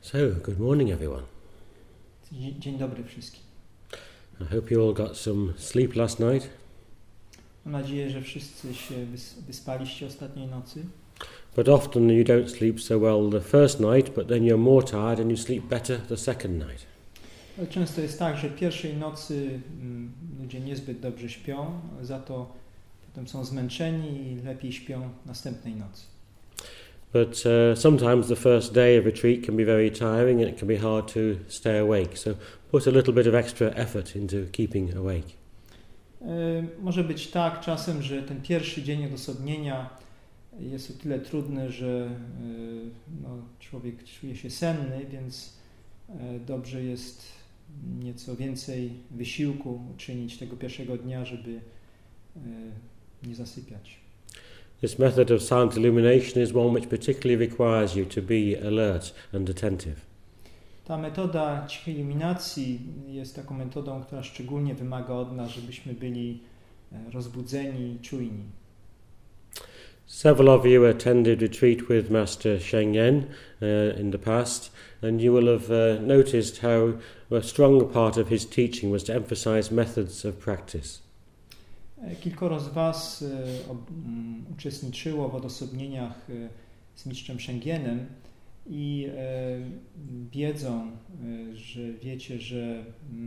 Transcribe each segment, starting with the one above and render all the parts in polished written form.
So, good morning everyone. Dzień dobry wszystkim. I hope you all got some sleep last night. Mam nadzieję, że wszyscy się wyspaliście ostatniej nocy. But often you don't sleep so well the first night, but then you're more tired and you sleep better the second night. Ale często jest tak, że pierwszej nocy ludzie niezbyt dobrze śpią, za to potem są zmęczeni i lepiej śpią następnej nocy. But sometimes the first day of retreat can be very tiring and it can be hard to stay awake. So put a little bit of extra effort into keeping awake. Może być tak czasem, że ten pierwszy dzień odosobnienia jest o tyle trudny, że człowiek czuje się senny, więc dobrze jest nieco więcej wysiłku uczynić tego pierwszego dnia, żeby nie zasypiać. This method of silent illumination is one which particularly requires you to be alert and attentive. Ta metoda cichej iluminacji jest taką metodą, która szczególnie wymaga od nas, żebyśmy byli rozbudzeni i czujni. Several of you attended retreat with Master Sheng Yen in the past, and you will have noticed how a strong part of his teaching was to emphasize methods of practice. Kilkoro z Was uczestniczyło w odosobnieniach z mistrzem Shengyenem i wiedzą, że wiecie, że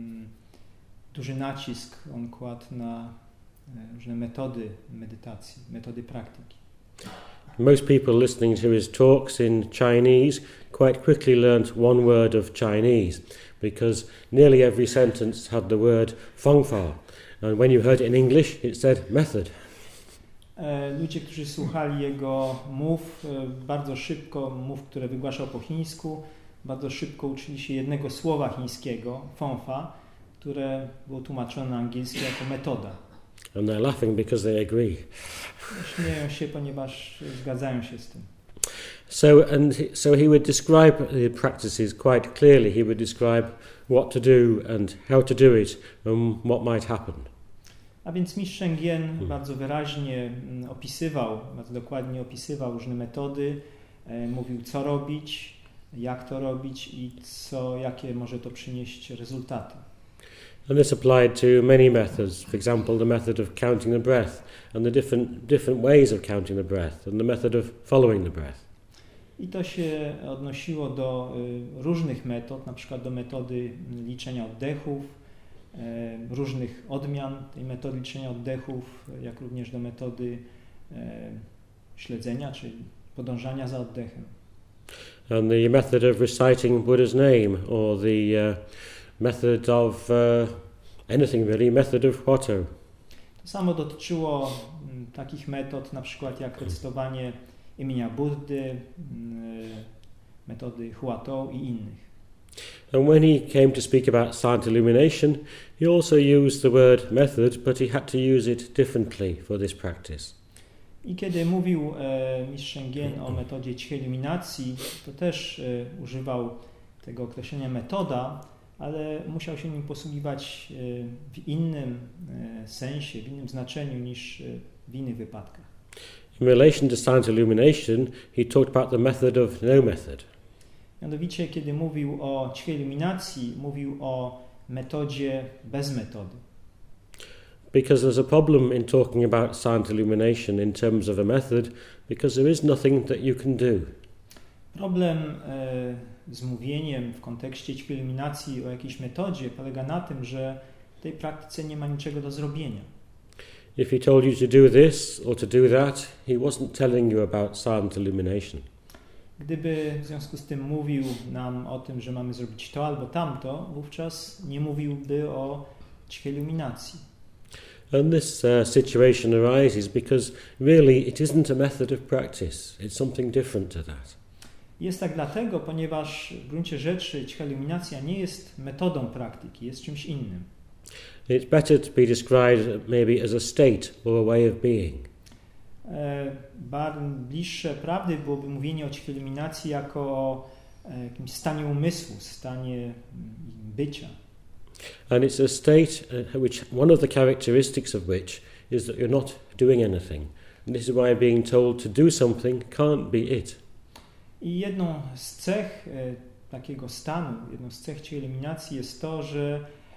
duży nacisk on kładł na różne metody medytacji, metody praktyki. Most people listening to his talks in Chinese quite quickly learnt one word of Chinese because nearly every sentence had the word Fengfa. And when you heard it in English, it said method. Ludzie, którzy słuchali jego mów, bardzo szybko, mów, które wygłaszał po chińsku, bardzo szybko uczyli się jednego słowa chińskiego, Fengfa, które było tłumaczone na angielski jako metoda. And they're laughing because they agree. Śmieją się, ponieważ zgadzają się z tym. So he would describe the practices quite clearly. He would describe what to do and how to do it and what might happen. A więc mistrz Shengyen bardzo wyraźnie opisywał, bardzo dokładnie opisywał różne metody, mówił co robić, jak to robić i jakie może to przynieść rezultaty. And this applied to many methods. For example, the method of counting the breath and the different ways of counting the breath and the method of following the breath. I to się odnosiło do różnych metod, na przykład do metody liczenia oddechów, różnych odmian tej metody liczenia oddechów, jak również do metody śledzenia, czyli podążania za oddechem. And the method of reciting Buddha's name, or the method of anything really, method of Huatou. To samo dotyczyło takich metod, na przykład jak recytowanie imienia Buddy, metody Huatou i innych. And when he came to speak about silent illumination, he also used the word method, but he had to use it differently for this practice. I kiedy mówił mistrz Shengyen o metodzie cichej iluminacji, to też używał tego określenia metoda, ale musiał się nim posługiwać w innym sensie, w innym znaczeniu niż w innych wypadkach. In relation to silent illumination, he talked about the method of no method. Mianowicie, kiedy mówił o cichej iluminacji, mówił o metodzie bez metody. Because there's a problem in talking about silent illumination in terms of a method, because there is nothing that you can do. Problem z mówieniem w kontekście cichej iluminacji o jakiejś metodzie polega na tym, że w tej praktyce nie ma niczego do zrobienia. If he told you to do this or to do that, he wasn't telling you about silent illumination. Gdyby w związku z tym mówił nam o tym, że mamy zrobić to albo tamto, wówczas nie mówiłby o cichej iluminacji. And this situation arises because really it isn't a method of practice. It's something different to that. Jest tak dlatego, ponieważ w gruncie rzeczy cicha iluminacja nie jest metodą praktyki, jest czymś innym. It's better to be described maybe as a state or a way of being. Bliższe prawdy byłoby mówienie o cichej iluminacji jako o jakimś stanie umysłu, stanie bycia. And it's a state which one of the characteristics of which is that you're not doing anything. And this is why being told to do something can't be it. I jedną z cech takiego stanu, jedną z cech cicha iluminacji jest to, że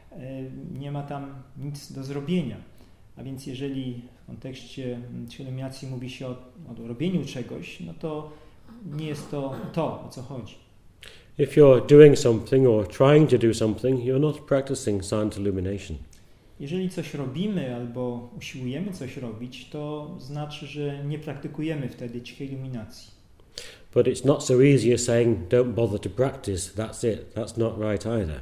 nie ma tam nic do zrobienia. A więc jeżeli w kontekście cicha iluminacji mówi się o robieniu czegoś, no to nie jest to, o co chodzi. If you're doing something or trying to do something, you're not practicing silent illumination. Jeżeli coś robimy albo usiłujemy coś robić, to znaczy, że nie praktykujemy wtedy cichej iluminacji. But it's not so easy as saying, don't bother to practice, that's it. That's not right either.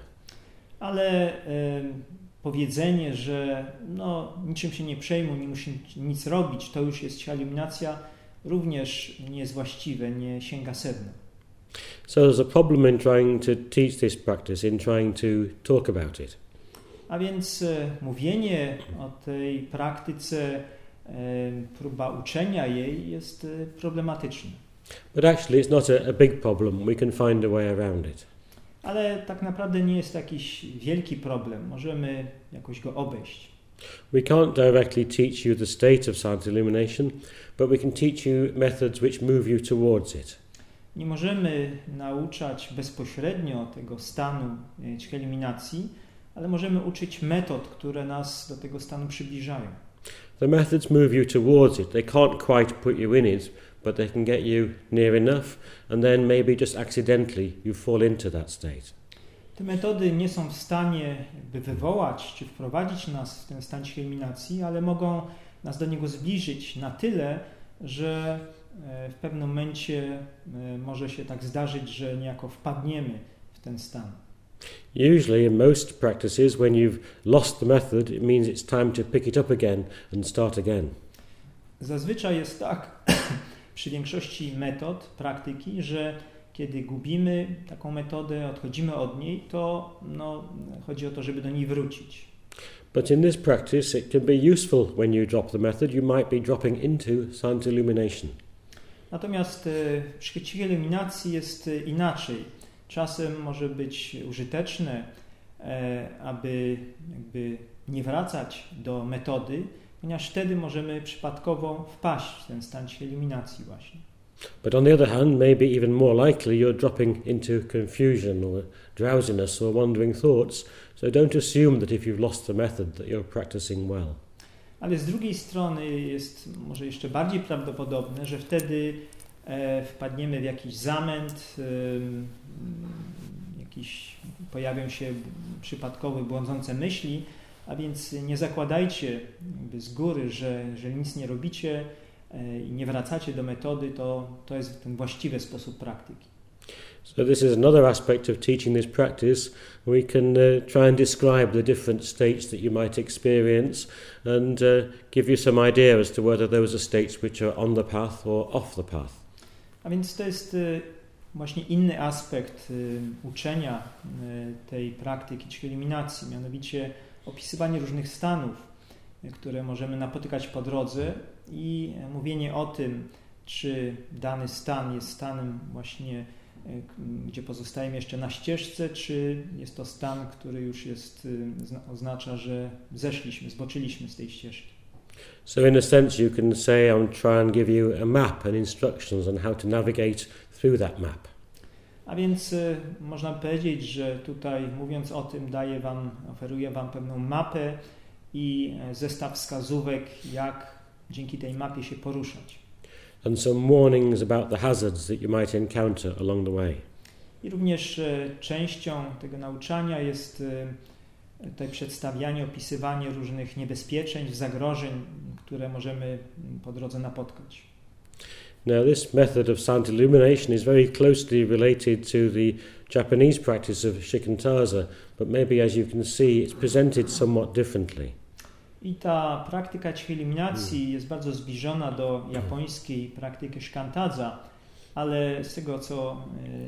Ale powiedzenie, że niczym się nie przejmuj, nie musi nic robić, to już jest cicha iluminacja, również nie jest właściwe, nie sięga sedna. So there's a problem in trying to teach this practice, in trying to talk about it. A więc mówienie o tej praktyce, próba uczenia jej jest problematyczne. But actually it's not a big problem. We can find a way around it. Ale tak naprawdę nie jest jakiś wielki problem. Możemy jakoś go obejść. We can't directly teach you the state of silent illumination, but we can teach you methods which move you towards it. Nie możemy nauczać bezpośrednio tego stanu cichej iluminacji, ale możemy uczyć metod, które nas do tego stanu przybliżają. The methods move you towards it. They can't quite put you in it, but they can get you near enough, and then maybe just accidentally you fall into that state. Te metody nie są w stanie wywołać czy wprowadzić nas w ten stan cichej iluminacji, ale mogą nas do niego zbliżyć na tyle, że w pewnym momencie może się tak zdarzyć, że niejako wpadniemy w ten stan. Usually in most practices, when you've lost the method, it means it's time to pick it up again and start again. Zazwyczaj jest tak przy większości metod, praktyki, że kiedy gubimy taką metodę, odchodzimy od niej, to chodzi o to, żeby do niej wrócić. But in this practice, it can be useful when you drop the method. You might be dropping into silent illumination. Natomiast przy cichej iluminacji jest inaczej. Czasem może być użyteczne, aby nie wracać do metody, ponieważ wtedy możemy przypadkowo wpaść w ten stan cichej iluminacji właśnie. But on the other hand, maybe even more likely you're dropping into confusion or drowsiness or wandering thoughts. So don't assume that if you've lost the method that you're practicing well. Ale z drugiej strony jest może jeszcze bardziej prawdopodobne, że wtedy wpadniemy w jakiś zamęt, pojawią się przypadkowe, błądzące myśli, a więc nie zakładajcie z góry, że nic nie robicie i nie wracacie do metody, to jest ten właściwy sposób praktyki. So this is another aspect of teaching this practice. We can try and describe the different states that you might experience and give you some idea as to whether those are states which are on the path or off the path. A więc to jest właśnie inny aspekt uczenia tej praktyki cichej iluminacji, mianowicie opisywanie różnych stanów, które możemy napotykać po drodze i mówienie o tym, czy dany stan jest stanem właśnie, gdzie pozostajemy jeszcze na ścieżce, czy jest to stan, który już oznacza, że zboczyliśmy z tej ścieżki. So in a sense you can say I'm trying to give you a map and instructions on how to navigate through that map. A więc można powiedzieć, że tutaj mówiąc o tym oferuję Wam pewną mapę i zestaw wskazówek, jak dzięki tej mapie się poruszać. And some warnings about the hazards that you might encounter along the way. I również częścią tego nauczania jest tutaj przedstawianie, opisywanie różnych niebezpieczeństw, zagrożeń, które możemy po drodze napotkać. Now this method of silent illumination is very closely related to the Japanese practice of shikantaza, but maybe as you can see it's presented somewhat differently. I ta praktyka cichej iluminacji jest bardzo zbliżona do japońskiej praktyki shikantaza, ale z tego co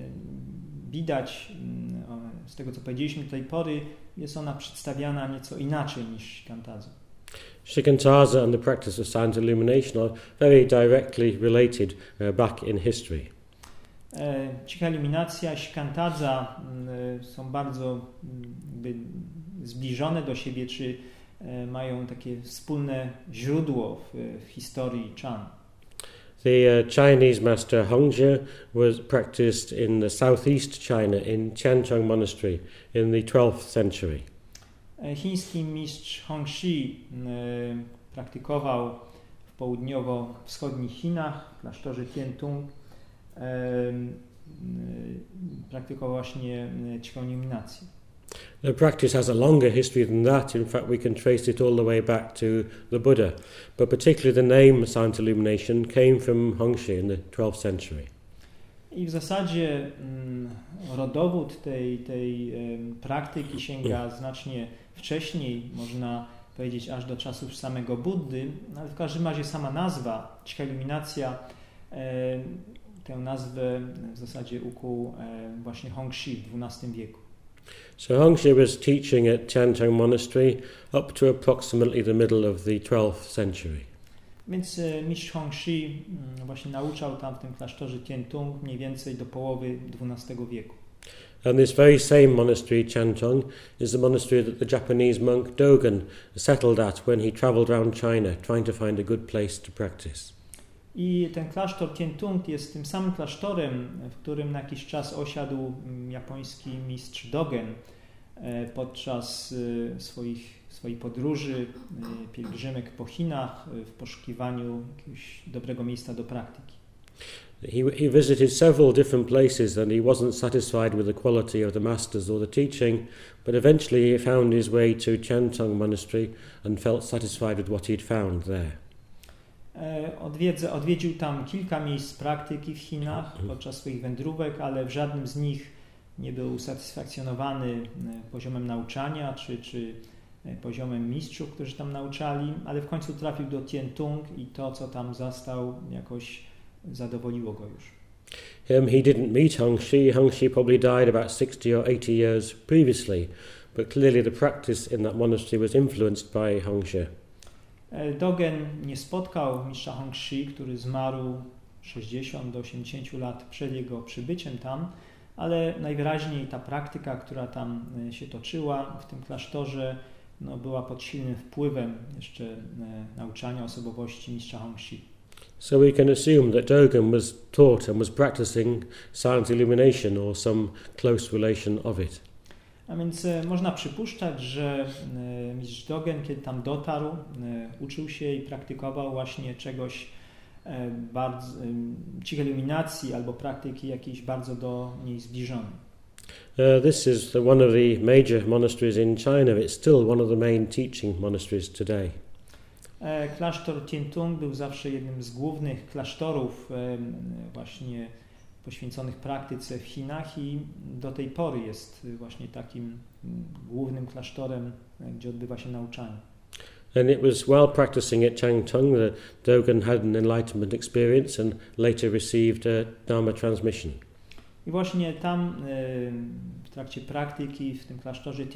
widać, z tego co powiedzieliśmy do tej pory, jest ona przedstawiana nieco inaczej niż shikantaza. Shikantaza and the practice of silent illumination are very directly related back in history. Cicha iluminacja i shikantaza są bardzo zbliżone do siebie, czy mają takie wspólne źródło w historii Chan. The Chinese master Hongzhi was practiced in the southeast China in Tianchong Monastery in the 12th century. Chiński mistrz Hongzhi praktykował w południowo-wschodnich Chinach, w klasztorze Tiantung. Praktykował właśnie cichą iluminację. The practice has a longer history than that. In fact, we can trace it all the way back to the Buddha. But particularly the name Silent Illumination came from Hongzhi in the 12th century. I w zasadzie rodowód tej praktyki sięga znacznie wcześniej, można powiedzieć aż do czasów samego Buddy, ale w każdym razie sama nazwa, cicha iluminacja, tę nazwę w zasadzie ukuł właśnie Hongzhi w XII wieku. So Hongzhi was teaching at Tianchong Monastery up to approximately the middle of the 12th century. Więc mistrz Hongzhi właśnie nauczał tam w tym klasztorze Tiantung mniej więcej do połowy XII wieku. And this very same monastery, Tianchong, is the monastery that the Japanese monk Dogen settled at when he travelled around China, trying to find a good place to practice. I ten klasztor Tiantung jest tym samym klasztorem, w którym na jakiś czas osiadł japoński mistrz Dogen podczas swojej podróży, pielgrzymek po Chinach w poszukiwaniu jakiegoś dobrego miejsca do praktyki. He visited several different places and he wasn't satisfied with the quality of the masters or the teaching, but eventually he found his way to Tianchong Monastery and felt satisfied with what he'd found there. Odwiedził tam kilka miejsc praktyki w Chinach podczas swoich wędrówek, ale w żadnym z nich nie był usatysfakcjonowany poziomem nauczania czy poziomem mistrzów, którzy tam nauczali, ale w końcu trafił do Tiantung i to, co tam zastał, jakoś zadowoliło go już. He didn't meet Hongzhi. Hongzhi probably died about 60 or 80 years previously, but clearly the practice in that monastery was influenced by Hongzhi. Dogen nie spotkał mistrza Hongzhi, który zmarł 60 do 80 lat przed jego przybyciem tam, ale najwyraźniej ta praktyka, która tam się toczyła w tym klasztorze, była pod silnym wpływem jeszcze nauczania osobowości mistrza Hongzhi. So we can assume that Dogen was taught and was practicing silent illumination or some close relation of it. A więc można przypuszczać, że mistrz Dogen, kiedy tam dotarł, uczył się i praktykował właśnie czegoś bardzo cichej iluminacji albo praktyki jakiejś bardzo do niej zbliżonej. This is one of the major monasteries in China. It's still one of the main teaching monasteries today. Klasztor Tiantung był zawsze jednym z głównych klasztorów właśnie poświęconych praktyce w Chinach i do tej pory jest właśnie takim głównym klasztorem, gdzie odbywa się nauczanie. And it was while practicing at Tiantung that Dogen had an enlightenment experience and later received a Dharma transmission. I właśnie tam w trakcie praktyki w tym klasztorze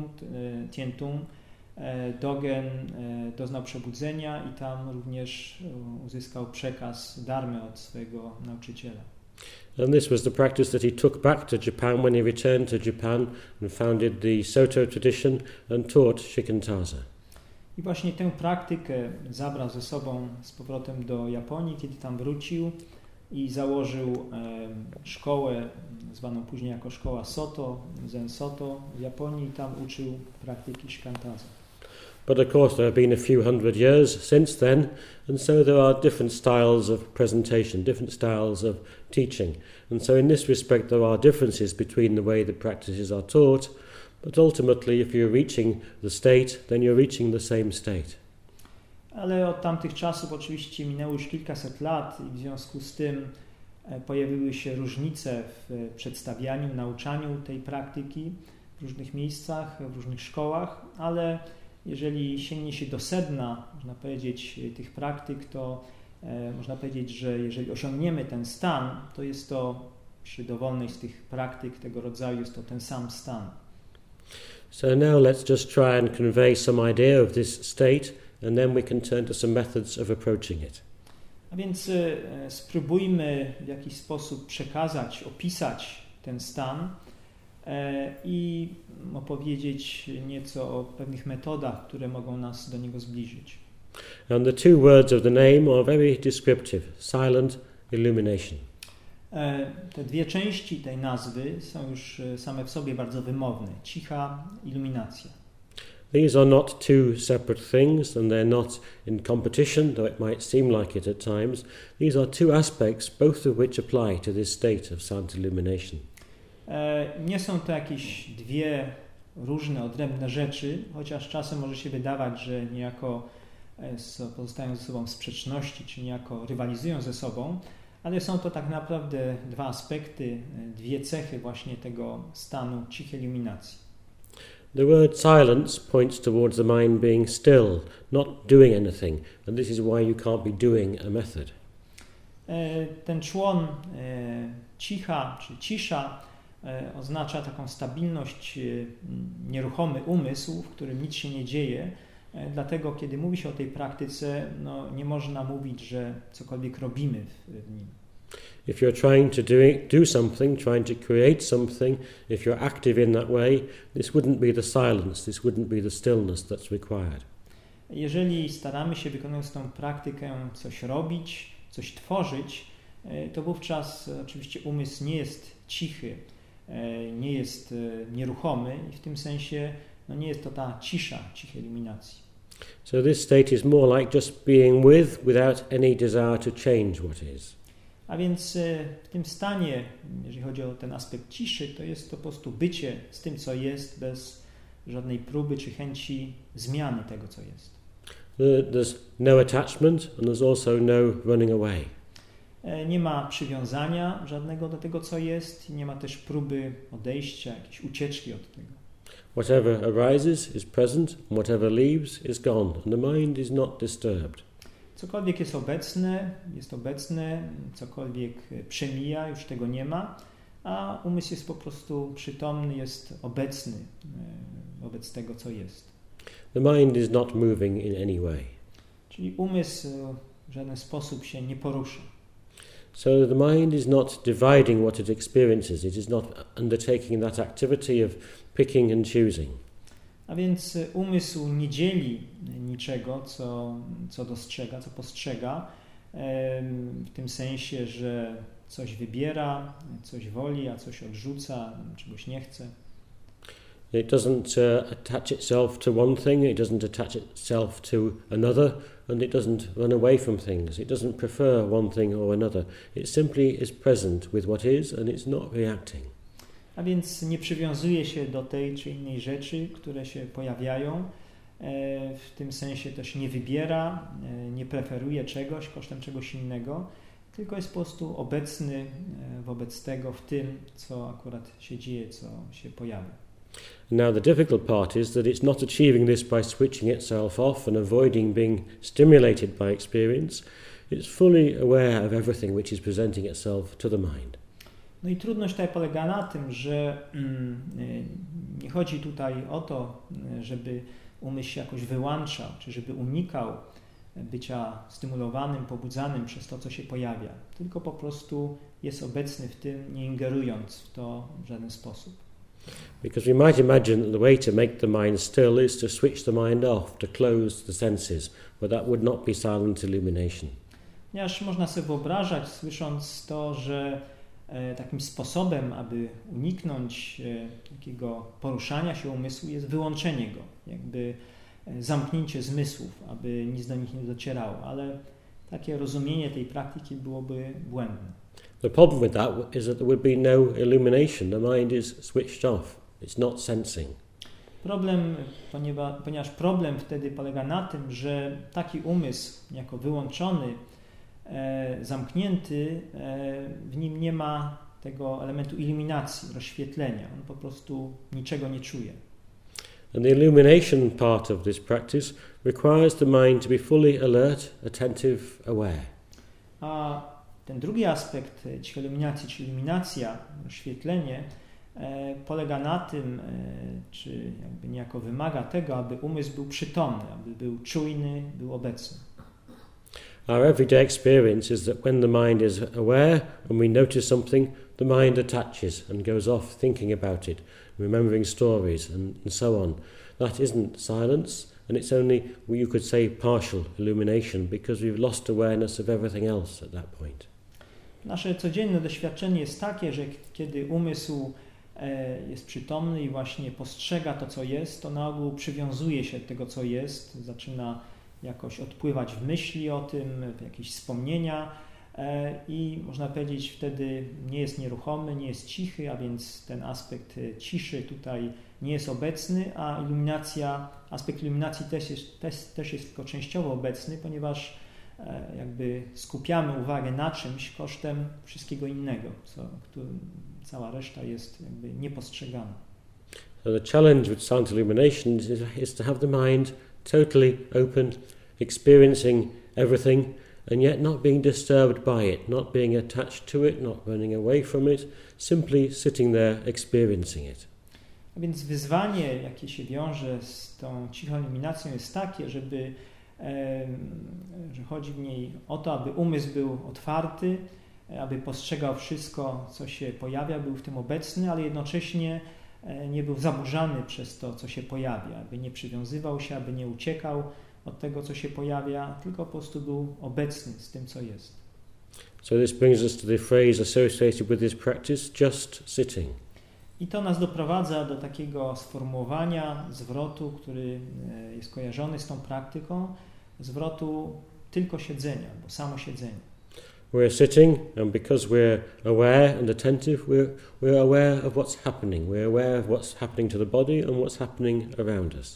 Tiantung Dogen doznał przebudzenia i tam również uzyskał przekaz dharmy od swojego nauczyciela. And this was the practice that he took back to Japan when he returned to Japan and founded the Soto tradition and taught Shikantaza. I właśnie tę praktykę zabrał ze sobą z powrotem do Japonii, kiedy tam wrócił i założył szkołę zwaną później jako szkoła Soto, Zen Soto w Japonii i tam uczył praktyki Shikantaza. But of course there have been a few hundred years since then, and so there are different styles of presentation, different styles of teaching. And so in this respect there are differences between the way the practices are taught, but ultimately if you're reaching the state, then you're reaching the same state. Ale od tamtych czasów oczywiście minęło już kilkaset lat i w związku z tym pojawiły się różnice w przedstawianiu, nauczaniu tej praktyki w różnych miejscach, w różnych szkołach, ale jeżeli sięgnie się do sedna, można powiedzieć, tych praktyk, to można powiedzieć, że jeżeli osiągniemy ten stan, to jest to przy dowolnej z tych praktyk tego rodzaju jest to ten sam stan. So now let's just try and convey some idea of this state and then we can turn to some methods of approaching it. A więc spróbujmy w jakiś sposób przekazać, opisać ten stan i opowiedzieć nieco o pewnych metodach, które mogą nas do niego zbliżyć. And the two words of the name are very descriptive: silent illumination. Te dwie części tej nazwy są już same w sobie bardzo wymowne. Cicha iluminacja. These are not two separate things, and they're not in competition, though it might seem like it at times. These are two aspects, both of which apply to this state of silent illumination. Nie są to jakieś dwie różne, odrębne rzeczy, chociaż czasem może się wydawać, że niejako pozostają ze sobą w sprzeczności, czy niejako rywalizują ze sobą, ale są to tak naprawdę dwa aspekty, dwie cechy właśnie tego stanu cichej iluminacji. The word silence points towards the mind being still, not doing anything, and this is why you can't be doing a method. Ten człon cicha czy cisza oznacza taką stabilność, nieruchomy umysł, w którym nic się nie dzieje. Dlatego, kiedy mówi się o tej praktyce, nie można mówić, że cokolwiek robimy w nim. If you're trying to do something, trying to create something, if you're active in that way, this wouldn't be the silence, this wouldn't be the stillness that's required. Jeżeli staramy się, wykonując tą praktykę, coś robić, coś tworzyć, to wówczas oczywiście umysł nie jest cichy, nie jest nieruchomy i w tym sensie nie jest to ta cisza, cichej iluminacji. So this state is more like just being without any desire to change what is. A więc w tym stanie, jeżeli chodzi o ten aspekt ciszy, to jest to po prostu bycie z tym, co jest, bez żadnej próby czy chęci zmiany tego, co jest. There's no attachment and there's also no running away. Nie ma przywiązania żadnego do tego, co jest, i nie ma też próby odejścia, jakiejś ucieczki od tego. Whatever arises is present and whatever leaves is gone and the mind is not disturbed. Cokolwiek jest obecne, cokolwiek przemija, już tego nie ma, a umysł jest po prostu przytomny, jest obecny wobec tego, co jest. The mind is not moving in any way. Czyli umysł w żaden sposób się nie porusza. So the mind is not dividing what it experiences, it is not undertaking that activity of picking and choosing. A więc umysł nie dzieli niczego, co dostrzega, co postrzega, w tym sensie, że coś wybiera, coś woli, a coś odrzuca, czegoś nie chce. It doesn't attach itself to one thing, it doesn't attach itself to another, and it doesn't run away from things. It doesn't prefer one thing or another. It simply is present with what is and it's not reacting. A więc nie przywiązuje się do tej czy innej rzeczy, które się pojawiają. W tym sensie też nie wybiera, nie preferuje czegoś kosztem czegoś innego, tylko jest po prostu obecny wobec tego w tym, co akurat się dzieje, co się pojawia. Now the difficult part is that it's not achieving this by switching itself off and avoiding being stimulated by experience. It's fully aware of everything which is presenting itself to the mind. No i trudność tutaj polega na tym, że nie chodzi tutaj o to, żeby umysł się jakoś wyłączał, czy żeby unikał bycia stymulowanym, pobudzanym przez to, co się pojawia, tylko po prostu jest obecny w tym, nie ingerując w to w żaden sposób. Because we might imagine that the way to make the mind still is to switch the mind off, to close the senses, but that would not be silent illumination. Ponieważ można sobie wyobrażać, słysząc to, że takim sposobem, aby uniknąć takiego poruszania się umysłu, jest wyłączenie go, jakby zamknięcie zmysłów, aby nic do nich nie docierało, ale takie rozumienie tej praktyki byłoby błędne. The problem with that is that there would be no illumination. The mind is switched off. It's not sensing. Ponieważ problem wtedy polega na tym, że taki umysł, jako wyłączony, zamknięty, w nim nie ma tego elementu iluminacji, rozświetlenia. On po prostu niczego nie czuje. And the illumination part of this practice requires the mind to be fully alert, attentive, aware. A ten drugi aspekt cichej iluminacji, czyli iluminacja, rozświetlenie, polega na tym, czy jakby niejako wymaga tego, aby umysł był przytomny, aby był czujny, był obecny. Our everyday experience is that when the mind is aware and we notice something, the mind attaches and goes off thinking about it, remembering stories and so on. That isn't silence and it's only, you could say, partial illumination because we've lost awareness of everything else at that point. Nasze codzienne doświadczenie jest takie, że kiedy umysł jest przytomny i właśnie postrzega to, co jest, to na ogół przywiązuje się do tego, co jest, zaczyna jakoś odpływać w myśli o tym, w jakieś wspomnienia i można powiedzieć wtedy nie jest nieruchomy, nie jest cichy, a więc ten aspekt ciszy tutaj nie jest obecny, a aspekt iluminacji też jest tylko częściowo obecny, ponieważ jakby skupiamy uwagę na czymś kosztem wszystkiego innego, cała reszta jest jakby niepostrzegana. So the challenge with silent illumination is to have the mind totally open, experiencing everything, and yet not being disturbed by it, not being attached to it, not running away from it, simply sitting there experiencing it. A więc wyzwanie, jakie się wiąże z tą cichą iluminacją, jest takie, że chodzi w niej o to, aby umysł był otwarty, aby postrzegał wszystko, co się pojawia, był w tym obecny, ale jednocześnie nie był zaburzany przez to, co się pojawia, aby nie przywiązywał się, aby nie uciekał od tego, co się pojawia, tylko po prostu był obecny z tym, co jest. So this brings us to the phrase associated with this practice, just sitting. I to nas doprowadza do takiego sformułowania, zwrotu, który jest kojarzony z tą praktyką, zwrotu tylko siedzenia, bo samo siedzenie. We're sitting, and because we're aware and attentive, we're aware of what's happening. We're aware of what's happening to the body and what's happening around us.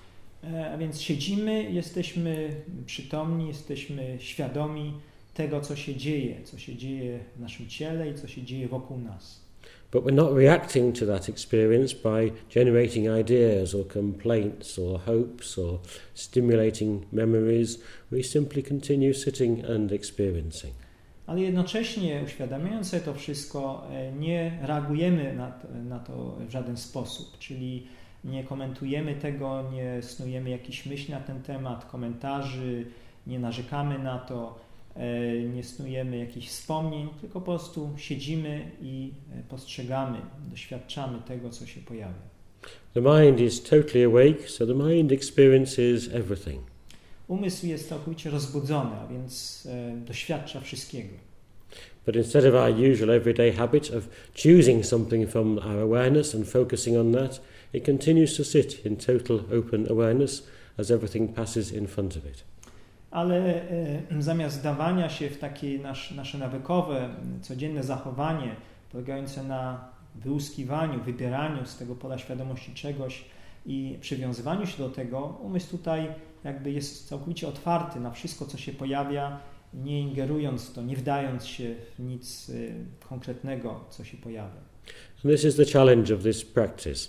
A więc siedzimy, jesteśmy przytomni, jesteśmy świadomi tego, co się dzieje w naszym ciele i co się dzieje wokół nas. But we're not reacting to that experience by generating ideas or complaints or hopes or stimulating memories. We simply continue sitting and experiencing. Ale jednocześnie uświadamiając sobie to wszystko, nie reagujemy na to w żaden sposób, czyli nie komentujemy tego, nie snujemy jakichś myśli na ten temat, komentarzy, nie narzekamy na to, nie snujemy jakichś wspomnień, tylko po prostu siedzimy i postrzegamy, doświadczamy tego, co się pojawia. The mind is totally awake, so the mind experiences everything. Umysł jest całkowicie rozbudzony, a więc doświadcza wszystkiego. But instead of our usual everyday habit of choosing something from our awareness and focusing on that, it continues to sit in total open awareness as everything passes in front of it. Ale zamiast zdawania się w takie nasze nawykowe, codzienne zachowanie polegające na wyłuskiwaniu, wybieraniu z tego pola świadomości czegoś i przywiązywaniu się do tego, umysł tutaj jakby jest całkowicie otwarty na wszystko, co się pojawia, nie ingerując w to, nie wdając się w nic konkretnego, co się pojawia. And this is the challenge of this practice.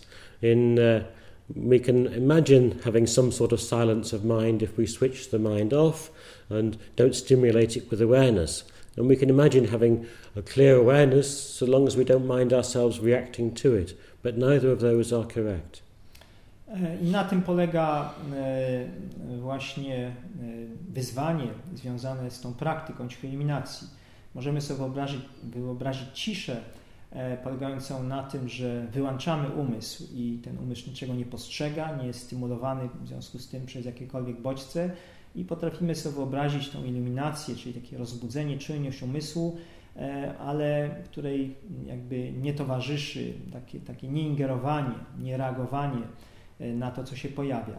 We can imagine having some sort of silence of mind if we switch the mind off and don't stimulate it with awareness. And we can imagine having a clear awareness so long as we don't mind ourselves reacting to it. But neither of those are correct. I na tym polega właśnie wyzwanie związane z tą praktyką cichej eliminacji. Możemy sobie wyobrazić ciszę polegającą na tym, że wyłączamy umysł i ten umysł niczego nie postrzega, nie jest stymulowany w związku z tym przez jakiekolwiek bodźce i potrafimy sobie wyobrazić tą iluminację, czyli takie rozbudzenie, czujność umysłu, ale której jakby nie towarzyszy takie nieingerowanie, nie reagowanie na to, co się pojawia.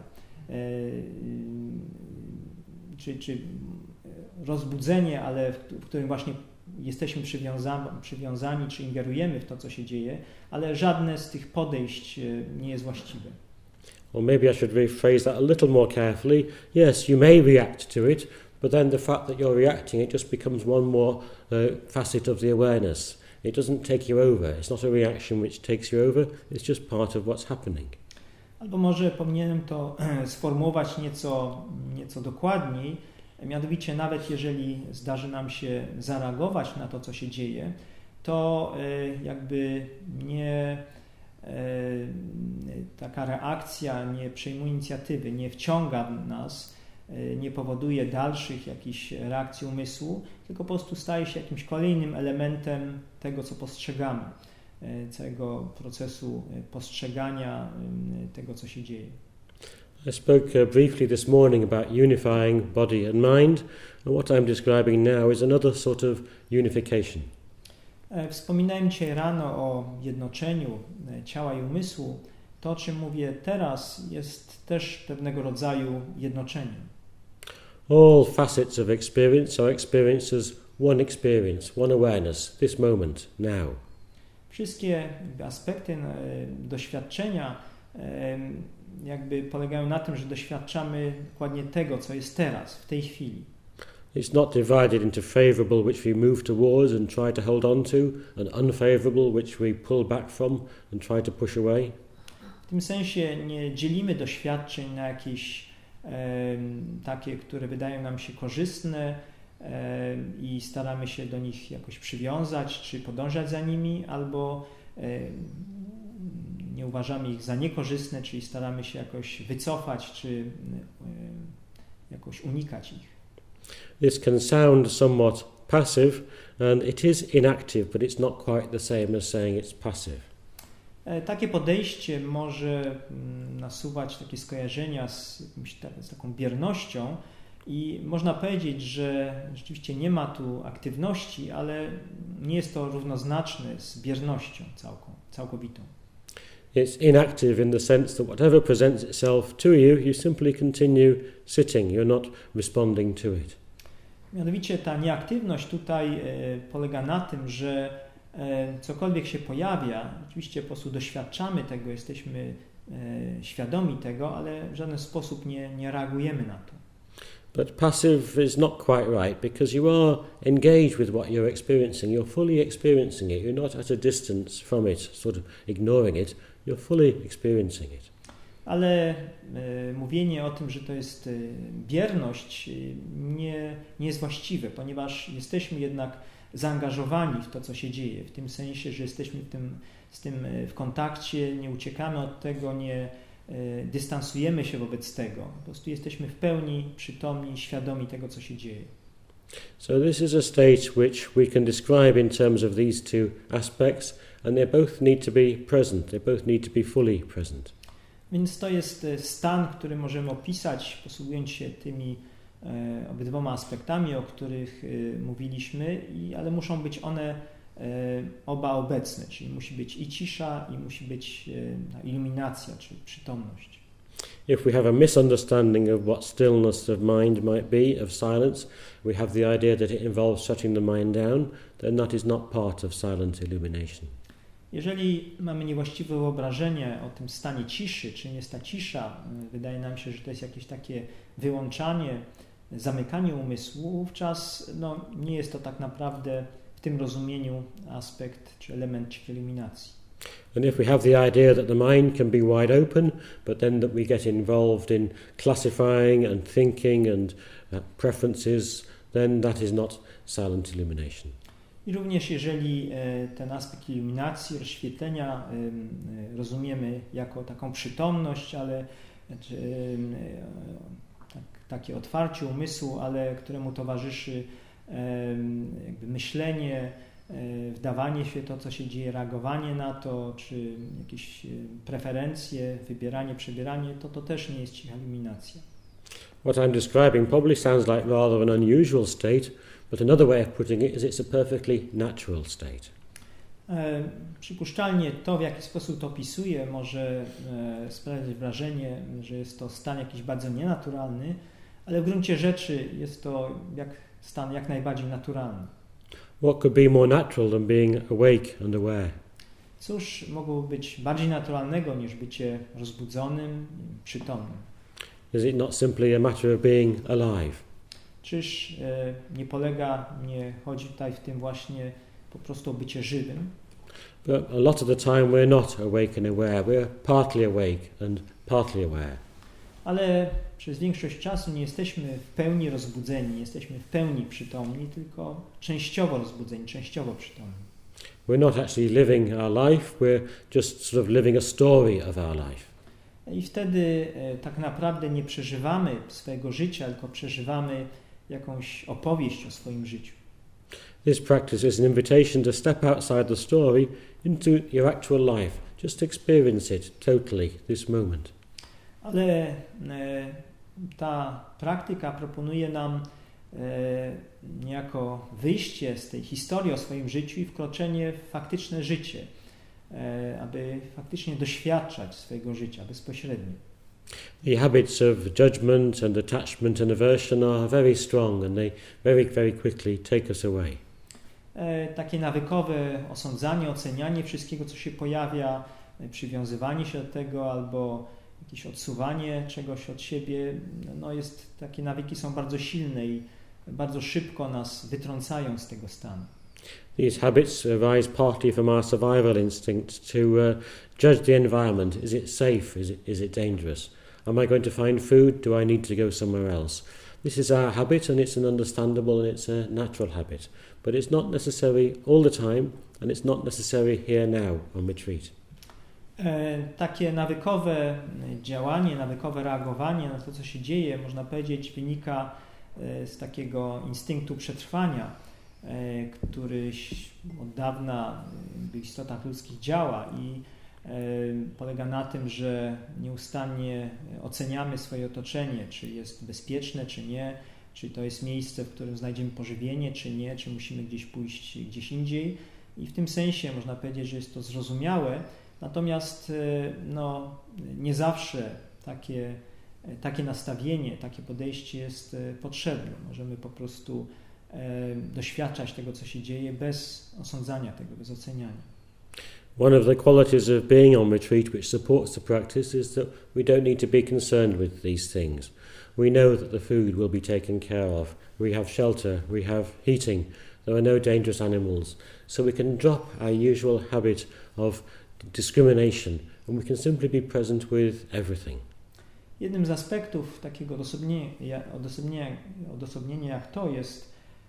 Czy rozbudzenie, ale w którym właśnie jesteśmy przywiązani, czy ingerujemy w to, co się dzieje, ale żadne z tych podejść nie jest właściwe. Or maybe I should rephrase that a little more carefully. Yes, you may react to it, but then the fact that you're reacting, it just becomes one more facet of the awareness. It doesn't take you over. It's not a reaction which takes you over. It's just part of what's happening. Albo może powinienem to sformułować nieco dokładniej. Mianowicie nawet jeżeli zdarzy nam się zareagować na to, co się dzieje, to jakby nie taka reakcja nie przejmuje inicjatywy, nie wciąga nas, nie powoduje dalszych jakichś reakcji umysłu, tylko po prostu staje się jakimś kolejnym elementem tego, co postrzegamy, całego procesu postrzegania tego, co się dzieje. I spoke briefly this morning about unifying body and mind, and what I'm describing now is another sort of unification. Wspominałem dzisiaj rano o jednoczeniu ciała i umysłu. To, o czym mówię teraz, jest też pewnego rodzaju jednoczeniem. All facets of experience are experienced as one experience, one awareness, this moment, now. Wszystkie aspekty doświadczenia jakby polegają na tym, że doświadczamy dokładnie tego, co jest teraz, w tej chwili. It's not divided into favourable which we move towards and try to hold on to, and unfavourable which we pull back from and try to push away. W tym sensie nie dzielimy doświadczeń na jakieś takie, które wydają nam się korzystne i staramy się do nich jakoś przywiązać czy podążać za nimi, albo nie uważamy ich za niekorzystne, czyli staramy się jakoś wycofać czy jakoś unikać ich. This can sound somewhat passive, and it is inactive, but it's not quite the same as saying it's passive. Takie podejście może nasuwać takie skojarzenia z taką biernością i można powiedzieć, że rzeczywiście nie ma tu aktywności, ale nie jest to równoznaczne z biernością całkowitą. It's inactive in the sense that whatever presents itself to you, you simply continue sitting, you're not responding to it. Mianowicie ta nieaktywność tutaj polega na tym, że cokolwiek się pojawia, oczywiście po prostu doświadczamy tego, jesteśmy świadomi tego, ale w żaden sposób nie reagujemy na to. But passive is not quite right, because you are engaged with what you're experiencing. You're fully experiencing it. You're not at a distance from it, sort of ignoring it. You're fully experiencing it. Ale mówienie o tym, że to jest bierność, nie jest właściwe, ponieważ jesteśmy jednak zaangażowani w to, co się dzieje, w tym sensie, że jesteśmy z tym w kontakcie, nie uciekamy od tego, nie dystansujemy się wobec tego. Po prostu jesteśmy w pełni przytomni, świadomi tego, co się dzieje. So this is a state which we can describe in terms of these two aspects, and they both need to be present. They both need to be fully present. Więc to jest stan, który możemy opisać, posługując się tymi obydwoma aspektami, o których mówiliśmy, ale muszą być one oba obecne, czyli musi być i cisza, i musi być iluminacja, czyli przytomność. If we have a misunderstanding of what stillness of mind might be, of silence, we have the idea that it involves shutting the mind down, then that is not part of silent illumination. Jeżeli mamy niewłaściwe wyobrażenie o tym stanie ciszy, czym jest ta cisza, wydaje nam się, że to jest jakieś takie wyłączanie, zamykanie umysłu, wówczas nie jest to tak naprawdę w tym rozumieniu aspekt czy element iluminacji. And if we have the idea that the mind can be wide open, but then that we get involved in classifying and thinking and preferences, then that is not silent illumination. I również jeżeli ten aspekt iluminacji, rozświetlenia rozumiemy jako taką przytomność, ale takie otwarcie umysłu, ale któremu towarzyszy jakby myślenie, wdawanie się w to, co się dzieje, reagowanie na to, czy jakieś preferencje, wybieranie, przebieranie, to też nie jest cicha iluminacja. What I'm describing probably sounds like rather an unusual state, but another way of putting it is it's a perfectly natural state. Przypuszczalnie to, w jaki sposób to opisuje, może sprawiać wrażenie, że jest to stan jakiś bardzo nienaturalny, ale w gruncie rzeczy jest to stan jak najbardziej naturalny. What could be more natural than being awake and aware? Cóż mogłoby być bardziej naturalnego niż bycie rozbudzonym, przytomnym? Is it not simply a matter of being alive? Czyż nie chodzi tutaj w tym właśnie po prostu o bycie żywym? But a lot of the time we're not awake and aware. We're partly awake and partly aware. Ale przez większość czasu nie jesteśmy w pełni rozbudzeni, nie jesteśmy w pełni przytomni, tylko częściowo rozbudzeni, częściowo przytomni. We're not actually living our life, we're just sort of living a story of our life. I wtedy tak naprawdę nie przeżywamy swojego życia, tylko przeżywamy jakąś opowieść o swoim życiu. This practice is an invitation to step outside the story into your actual life. Just experience it totally, this moment. Ale ta praktyka proponuje nam niejako wyjście z tej historii o swoim życiu i wkroczenie w faktyczne życie, aby faktycznie doświadczać swojego życia bezpośrednio. The habits of judgment and attachment and aversion are very strong and they very, very quickly take us away. Takie nawykowe osądzanie, ocenianie wszystkiego, co się pojawia, przywiązywanie się do tego albo jakieś odsuwanie czegoś od siebie, takie nawyki są bardzo silne i bardzo szybko nas wytrącają z tego stanu. These habits arise partly from our survival instinct to judge the environment. Is it safe? Is it dangerous? Am I going to find food? Do I need to go somewhere else? This is our habit and it's an understandable and it's a natural habit. But it's not necessary all the time and it's not necessary here now on retreat. Takie nawykowe działanie, nawykowe reagowanie na to, co się dzieje, można powiedzieć, wynika z takiego instynktu przetrwania, który od dawna w istotach ludzkich działa i polega na tym, że nieustannie oceniamy swoje otoczenie, czy jest bezpieczne, czy nie, czy to jest miejsce, w którym znajdziemy pożywienie, czy nie, czy musimy gdzieś pójść gdzieś indziej. I w tym sensie można powiedzieć, że jest to zrozumiałe, natomiast nie zawsze takie nastawienie, takie podejście jest potrzebne. Możemy po prostu doświadczać tego, co się dzieje bez osądzania tego, bez oceniania. One of the qualities of being on retreat which supports the practice is that we don't need to be concerned with these things. We know that the food will be taken care of. We have shelter, we have heating, there are no dangerous animals. So we can drop our usual habit of discrimination and we can simply be present with everything. Jednym z aspektów takiego odosobnienia jak to jest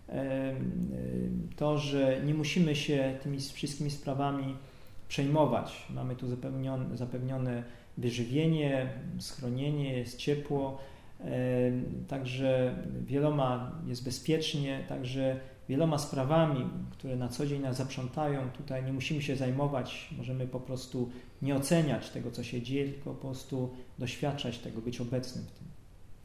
to, że nie musimy się tymi wszystkimi sprawami przejmować. Mamy tu zapewnione wyżywienie, schronienie, jest ciepło, także jest bezpiecznie, także wieloma sprawami, które na co dzień nas zaprzątają, tutaj nie musimy się zajmować, możemy po prostu nie oceniać tego, co się dzieje, tylko po prostu doświadczać tego, być obecnym w tym.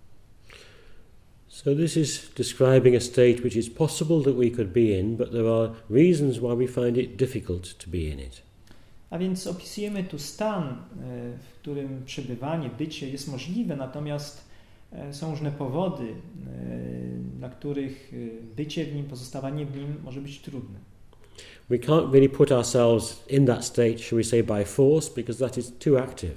So this is describing a state which is possible that we could be in, but there are reasons why we find it difficult to be in it. A więc opisujemy tu stan, w którym przebywanie, bycie jest możliwe, natomiast są różne powody, dla których bycie w nim, pozostawanie w nim może być trudne. We can't really put ourselves in that state, shall we say, by force, because that is too active.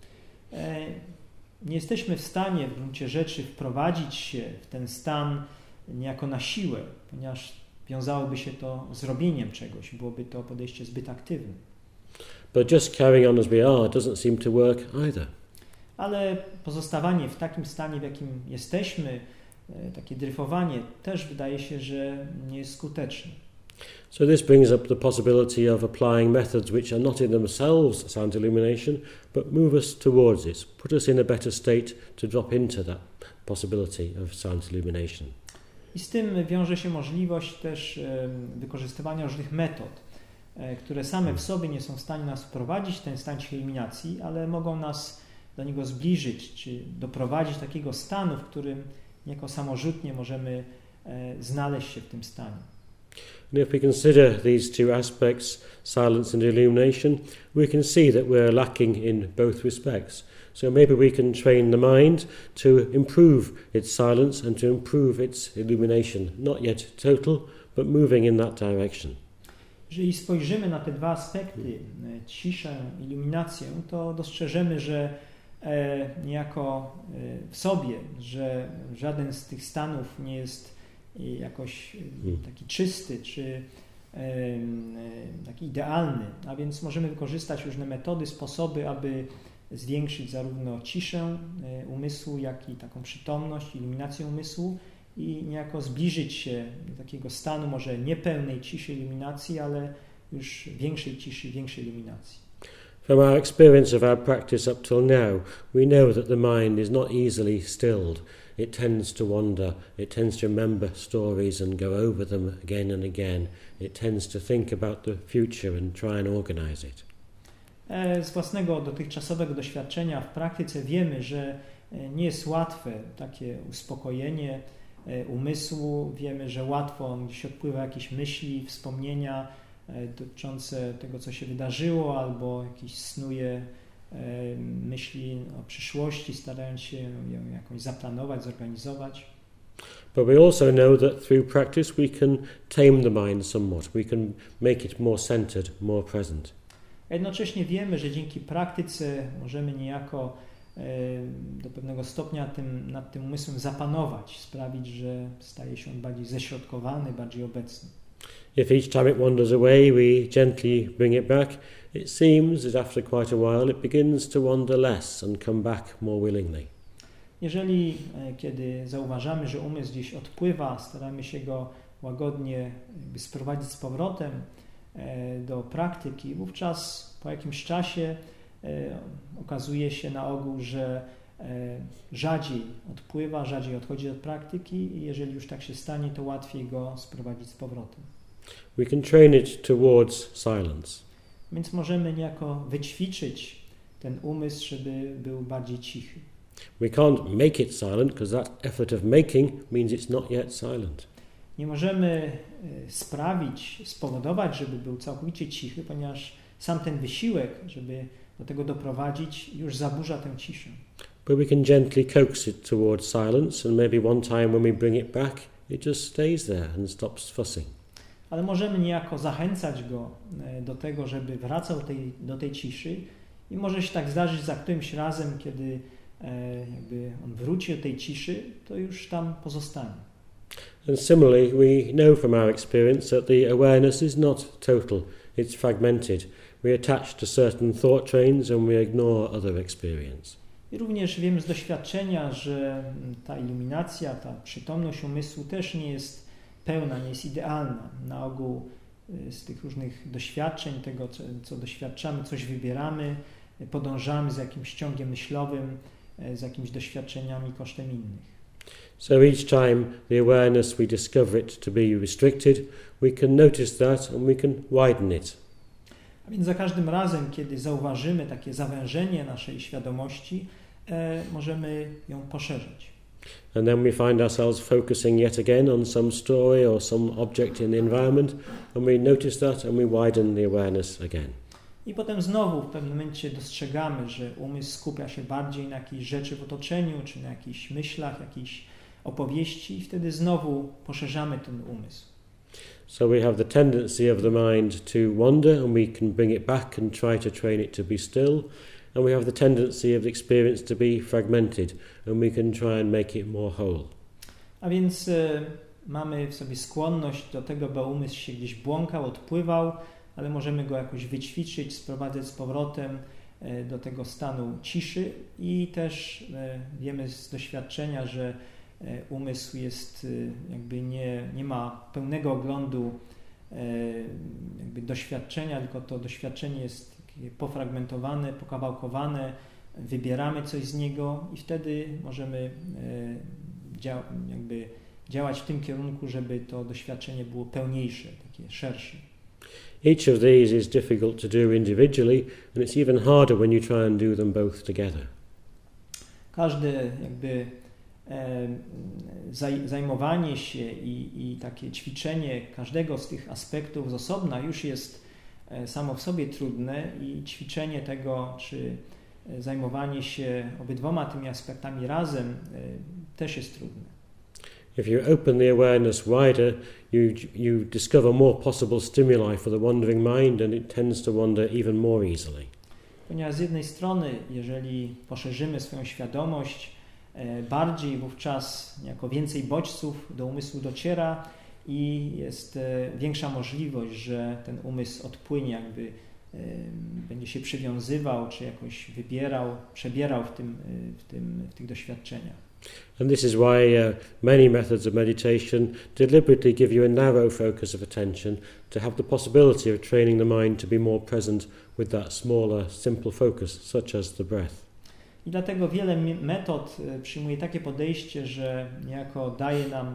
Nie jesteśmy w stanie w gruncie rzeczy wprowadzić się w ten stan niejako na siłę, ponieważ wiązałoby się to z robieniem czegoś, byłoby to podejście zbyt aktywne. But just carrying on as we are doesn't seem to work either. Ale pozostawanie w takim stanie, w jakim jesteśmy, takie dryfowanie też wydaje się, że nie jest skuteczne. So this brings up the possibility of applying methods which are not in themselves sound illumination, but move us towards it, put us in a better state to drop into that possibility of sound illumination. I z tym wiąże się możliwość też wykorzystywania różnych metod, które same w sobie nie są w stanie nas wprowadzić w ten stan iluminacji, ale mogą nas do niego zbliżyć, czy doprowadzić do takiego stanu, w którym niejako samorzutnie możemy znaleźć się w tym stanie. And if we consider these two aspects, silence and illumination, we can see that we're lacking in both respects. So maybe we can train the mind to improve its silence and to improve its illumination. Not yet total, but moving in that direction. Jeżeli spojrzymy na te dwa aspekty, ciszę, iluminację, to dostrzeżemy, że niejako w sobie, że żaden z tych stanów nie jest jakoś taki czysty czy taki idealny, a więc możemy wykorzystać różne metody, sposoby, aby zwiększyć zarówno ciszę umysłu, jak i taką przytomność, iluminację umysłu i niejako zbliżyć się do takiego stanu może nie pełnej ciszy, iluminacji, ale już większej ciszy, większej iluminacji. From our experience of our practice up till now, we know that the mind is not easily stilled. It tends to wander, it tends to remember stories and go over them again and again. It tends to think about the future and try and organize it. Z własnego dotychczasowego doświadczenia w praktyce wiemy, że nie jest łatwe takie uspokojenie umysłu. Wiemy, że łatwo gdzieś odpływa jakieś myśli, wspomnienia dotyczące tego, co się wydarzyło, albo jakiś snuje myśli o przyszłości, starając się ją jakoś zaplanować, zorganizować. But we also know that through practice we can tame the mind somewhat. We can make it more centered, more present. Jednocześnie wiemy, że dzięki praktyce możemy niejako do pewnego stopnia nad tym umysłem zapanować, sprawić, że staje się on bardziej ześrodkowany, bardziej obecny. If each time it wanders away we gently bring it back, it seems that after quite a while it begins to wander less and come back more willingly. Jeżeli kiedy zauważamy, że umysł gdzieś odpływa, staramy się go łagodnie sprowadzić z powrotem do praktyki, wówczas po jakimś czasie okazuje się na ogół, że rzadziej odpływa, rzadziej odchodzi od praktyki i jeżeli już tak się stanie, to łatwiej go sprowadzić z powrotem. We can train it towards silence. Więc możemy niejako wyćwiczyć ten umysł, żeby był bardziej cichy. We can't make it silent because that effort of making means it's not yet silent. Nie możemy spowodować, żeby był całkowicie cichy, ponieważ sam ten wysiłek, żeby do tego doprowadzić, już zaburza tę ciszę. But we can gently coax it towards silence and maybe one time when we bring it back, it just stays there and stops fussing. Ale możemy niejako zachęcać go do tego, żeby wracał do tej ciszy i może się tak zdarzyć za którymś razem, kiedy jakby on wróci do tej ciszy, to już tam pozostanie. And similarly, we know from our experience that the awareness is not total, it's fragmented. We attach to certain thought trains and we ignore other experience. I również wiemy z doświadczenia, że ta iluminacja, ta przytomność umysłu też nie jest pełna, nie jest idealna. Na ogół z tych różnych doświadczeń, tego co doświadczamy, coś wybieramy, podążamy za jakimś ciągiem myślowym, z jakimiś doświadczeniami kosztem innych. So each time the awareness we discover it to be restricted, we can notice that and we can widen it. A więc za każdym razem, kiedy zauważymy takie zawężenie naszej świadomości, możemy ją poszerzyć. And then we find ourselves focusing yet again on some story or some object in the environment, and we notice that and we widen the awareness again. I potem znowu w pewnym momencie dostrzegamy, że umysł skupia się bardziej na jakiejś rzeczy w otoczeniu, czy na jakichś myślach, jakiejś opowieści i wtedy znowu poszerzamy ten umysł. So we have the tendency of the mind to wander and we can bring it back and try to train it to be still. And we have the tendency of the experience to be fragmented and we can try and make it more whole. A więc mamy w sobie skłonność do tego, by umysł się gdzieś błąkał, odpływał, ale możemy go jakoś wyćwiczyć, sprowadzać z powrotem do tego stanu ciszy i też wiemy z doświadczenia, że umysł jest jakby nie ma pełnego oglądu jakby doświadczenia, tylko to doświadczenie jest pofragmentowane, pokawałkowane, wybieramy coś z niego i wtedy możemy działać w tym kierunku, żeby to doświadczenie było pełniejsze, takie szersze. Each of these is difficult to do individually and it's even harder when you try and do them both together. Każde jakby zajmowanie się i takie ćwiczenie każdego z tych aspektów z osobna już jest samo w sobie trudne i ćwiczenie tego, czy zajmowanie się obydwoma tymi aspektami razem też jest trudne. If you open the awareness wider, you discover more possible stimuli for the wandering mind and it tends to wander even more easily. Ponieważ z jednej strony, jeżeli poszerzymy swoją świadomość bardziej, wówczas jako więcej bodźców do umysłu dociera i jest większa możliwość, że ten umysł odpłynie, jakby będzie się przywiązywał, czy jakoś przebierał w tych doświadczeniach. And this is why many methods of meditation deliberately give you a narrow focus of attention to have the possibility of training the mind to be more present with that smaller, simple focus, such as the breath. I dlatego wiele metod przyjmuje takie podejście, że niejako daje nam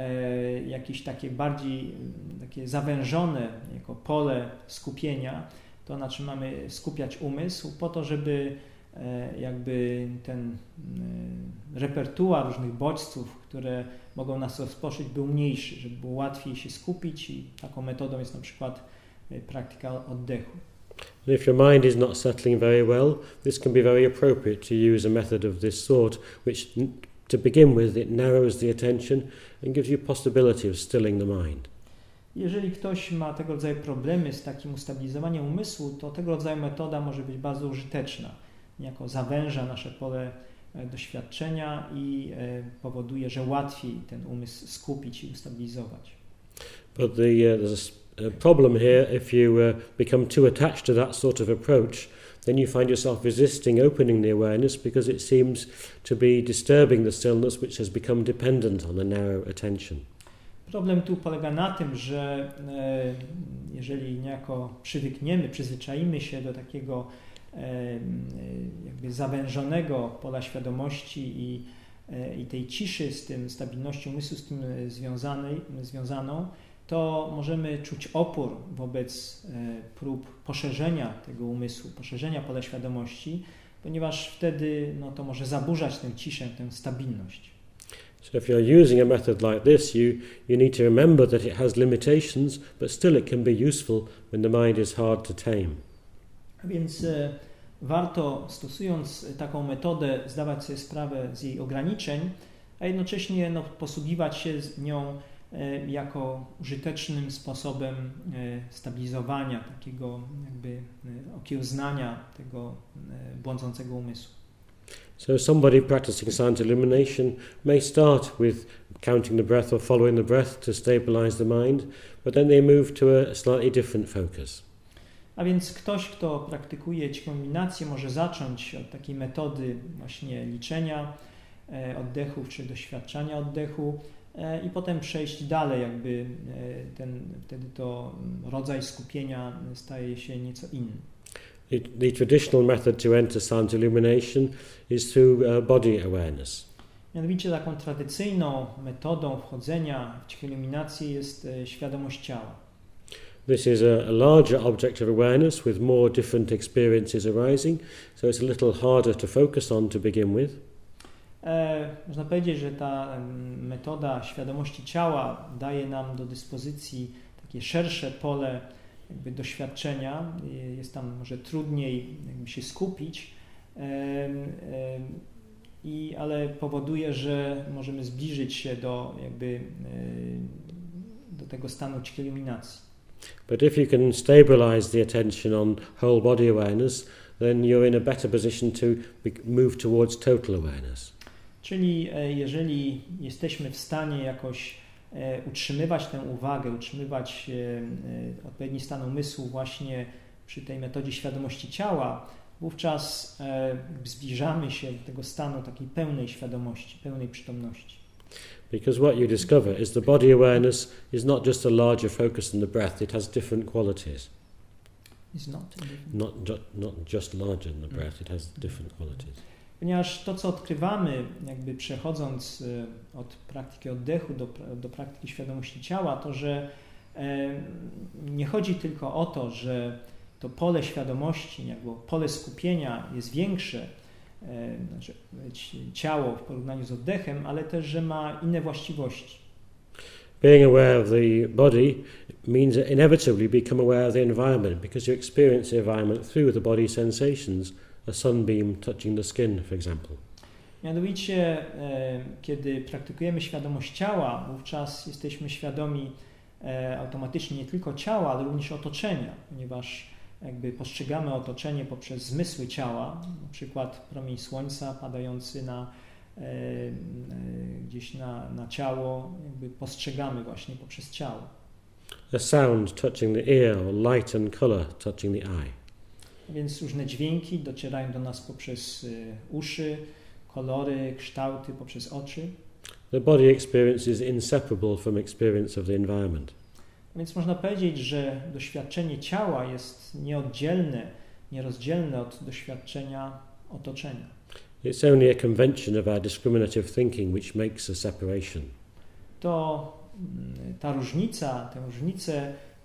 jakieś takie bardziej takie zawężone jako pole skupienia, to na czym mamy skupiać umysł, po to, żeby jakby ten repertuar różnych bodźców, które mogą nas rozproszyć, był mniejszy, żeby było łatwiej się skupić i taką metodą jest na przykład praktyka oddechu. And if your mind is not settling very well, this can be very appropriate to use a method of this sort, which, to begin with, it narrows the attention and gives you possibility of stilling the mind. Jeżeli ktoś ma tego rodzaju problemy z takim ustabilizowaniem umysłu, to tego rodzaju metoda może być bardzo użyteczna. Niejako zawęża nasze pole doświadczenia i powoduje, że łatwiej ten umysł skupić i ustabilizować. But there's a problem here if you become too attached to that sort of approach, then you find yourself resisting opening the awareness because it seems to be disturbing the stillness which has become dependent on a narrow attention. Problem tu polega na tym, że jeżeli niejako przyzwyczaimy się do takiego jakby zawężonego pola świadomości i tej ciszy z tym, stabilnością umysłu z tym związaną, to możemy czuć opór wobec prób poszerzenia tego umysłu, poszerzenia pola świadomości, ponieważ wtedy to może zaburzać tę ciszę, tę stabilność. So if you're using a method like this, you need to remember that it has limitations, but still it can be useful when the mind is hard to tame. Więc warto, stosując taką metodę, zdawać sobie sprawę z jej ograniczeń, a jednocześnie posługiwać się z nią jako użytecznym sposobem stabilizowania, takiego jakby okiełznania tego błądzącego umysłu. So somebody practicing silent illumination may start with counting the breath or following the breath to stabilize the mind, but then they move to a slightly different focus. A więc ktoś, kto praktykuje cichą iluminację, może zacząć od takiej metody właśnie liczenia oddechów czy doświadczania oddechu i potem przejść dalej, jakby wtedy to rodzaj skupienia staje się nieco inny. The traditional method to enter silent illumination is through body awareness. Mianowicie taką tradycyjną metodą wchodzenia w cichą iluminację jest świadomość ciała. This is a larger object of awareness with more different experiences arising, so it's a little harder to focus on to begin with. Można powiedzieć, że ta metoda świadomości ciała daje nam do dyspozycji takie szersze pole jakby doświadczenia. Jest tam może trudniej jakby się skupić, ale powoduje, że możemy zbliżyć się do tego stanu cichej iluminacji. But if you can stabilize the attention on whole body awareness, then you're in a better position to move towards total awareness. Czyli jeżeli jesteśmy w stanie jakoś utrzymywać tę uwagę, utrzymywać odpowiedni stan umysłu właśnie przy tej metodzie świadomości ciała, wówczas zbliżamy się do tego stanu takiej pełnej świadomości, pełnej przytomności. Because what you discover is the body awareness is not just a larger focus than the breath, it has different qualities. Not just larger than the breath, it has different qualities. Ponieważ to, co odkrywamy, jakby przechodząc od praktyki oddechu do praktyki świadomości ciała, to, że nie chodzi tylko o to, że to pole świadomości, jakby pole skupienia jest większe, znaczy ciało w porównaniu z oddechem, ale też, że ma inne właściwości. Being aware of the body means that inevitably become aware of the environment because you experience the environment through the body sensations, a sunbeam touching the skin, for example. Mianowicie, kiedy praktykujemy świadomość ciała, wówczas jesteśmy świadomi automatycznie nie tylko ciała, ale również otoczenia, ponieważ jakby postrzegamy otoczenie poprzez zmysły ciała, na przykład promień słońca padający gdzieś na ciało, jakby postrzegamy właśnie poprzez ciało. A sound touching the ear or light and color touching the eye. Więc różne dźwięki docierają do nas poprzez uszy, kolory, kształty poprzez oczy. The body experience is inseparable from experience of the environment. Więc można powiedzieć, że doświadczenie ciała jest nieoddzielne, nierozdzielne od doświadczenia otoczenia. It's only a convention of our discriminative thinking which makes a separation. To tę różnicę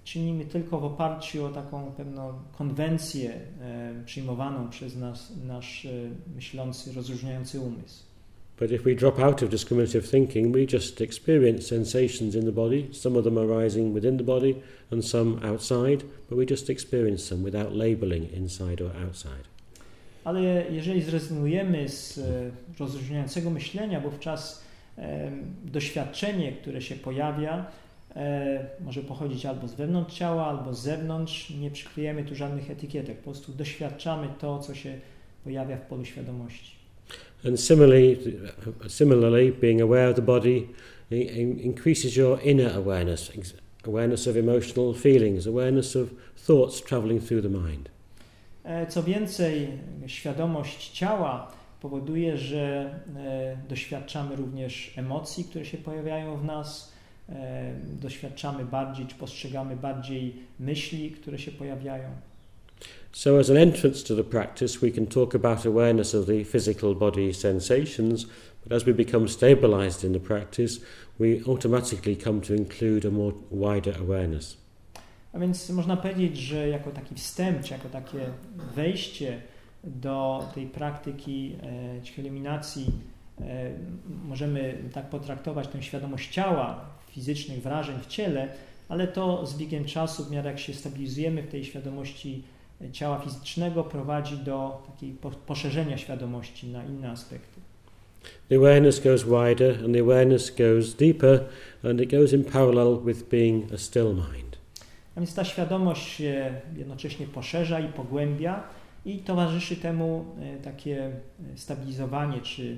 czynimy tylko w oparciu o taką pewną konwencję przyjmowaną przez nasz myślący, rozróżniający umysł. But if we drop out of discriminative thinking, we just experience sensations in the body. Some of them arising within the body and some outside, but we just experience them without labeling inside or outside. Ale jeżeli zrezygnujemy z rozróżniającego myślenia, wówczas doświadczenie, które się pojawia, może pochodzić albo z wewnątrz ciała, albo z zewnątrz. Nie przykryjemy tu żadnych etykietek. Po prostu doświadczamy to, co się pojawia w polu świadomości. And similarly, being aware of the body increases your inner awareness, awareness of emotional feelings, awareness of thoughts traveling through the mind. Co więcej, świadomość ciała powoduje, że doświadczamy również emocji, które się pojawiają w nas, doświadczamy bardziej, czy postrzegamy bardziej myśli, które się pojawiają. So as an entrance to the practice, we can talk about awareness of the physical body sensations, but as we become stabilized in the practice, we automatically come to include a more wider awareness. A więc można powiedzieć, że jako taki wstęp, czy jako takie wejście do tej praktyki eliminacji możemy tak potraktować tę świadomość ciała, fizycznych wrażeń w ciele, ale to z biegiem czasu, w miarę jak się stabilizujemy w tej świadomości ciała fizycznego, prowadzi do takiej poszerzenia świadomości na inne aspekty. The awareness goes wider and the awareness goes deeper and it goes in parallel with being a still mind. A więc ta świadomość się jednocześnie poszerza i pogłębia i towarzyszy temu takie stabilizowanie czy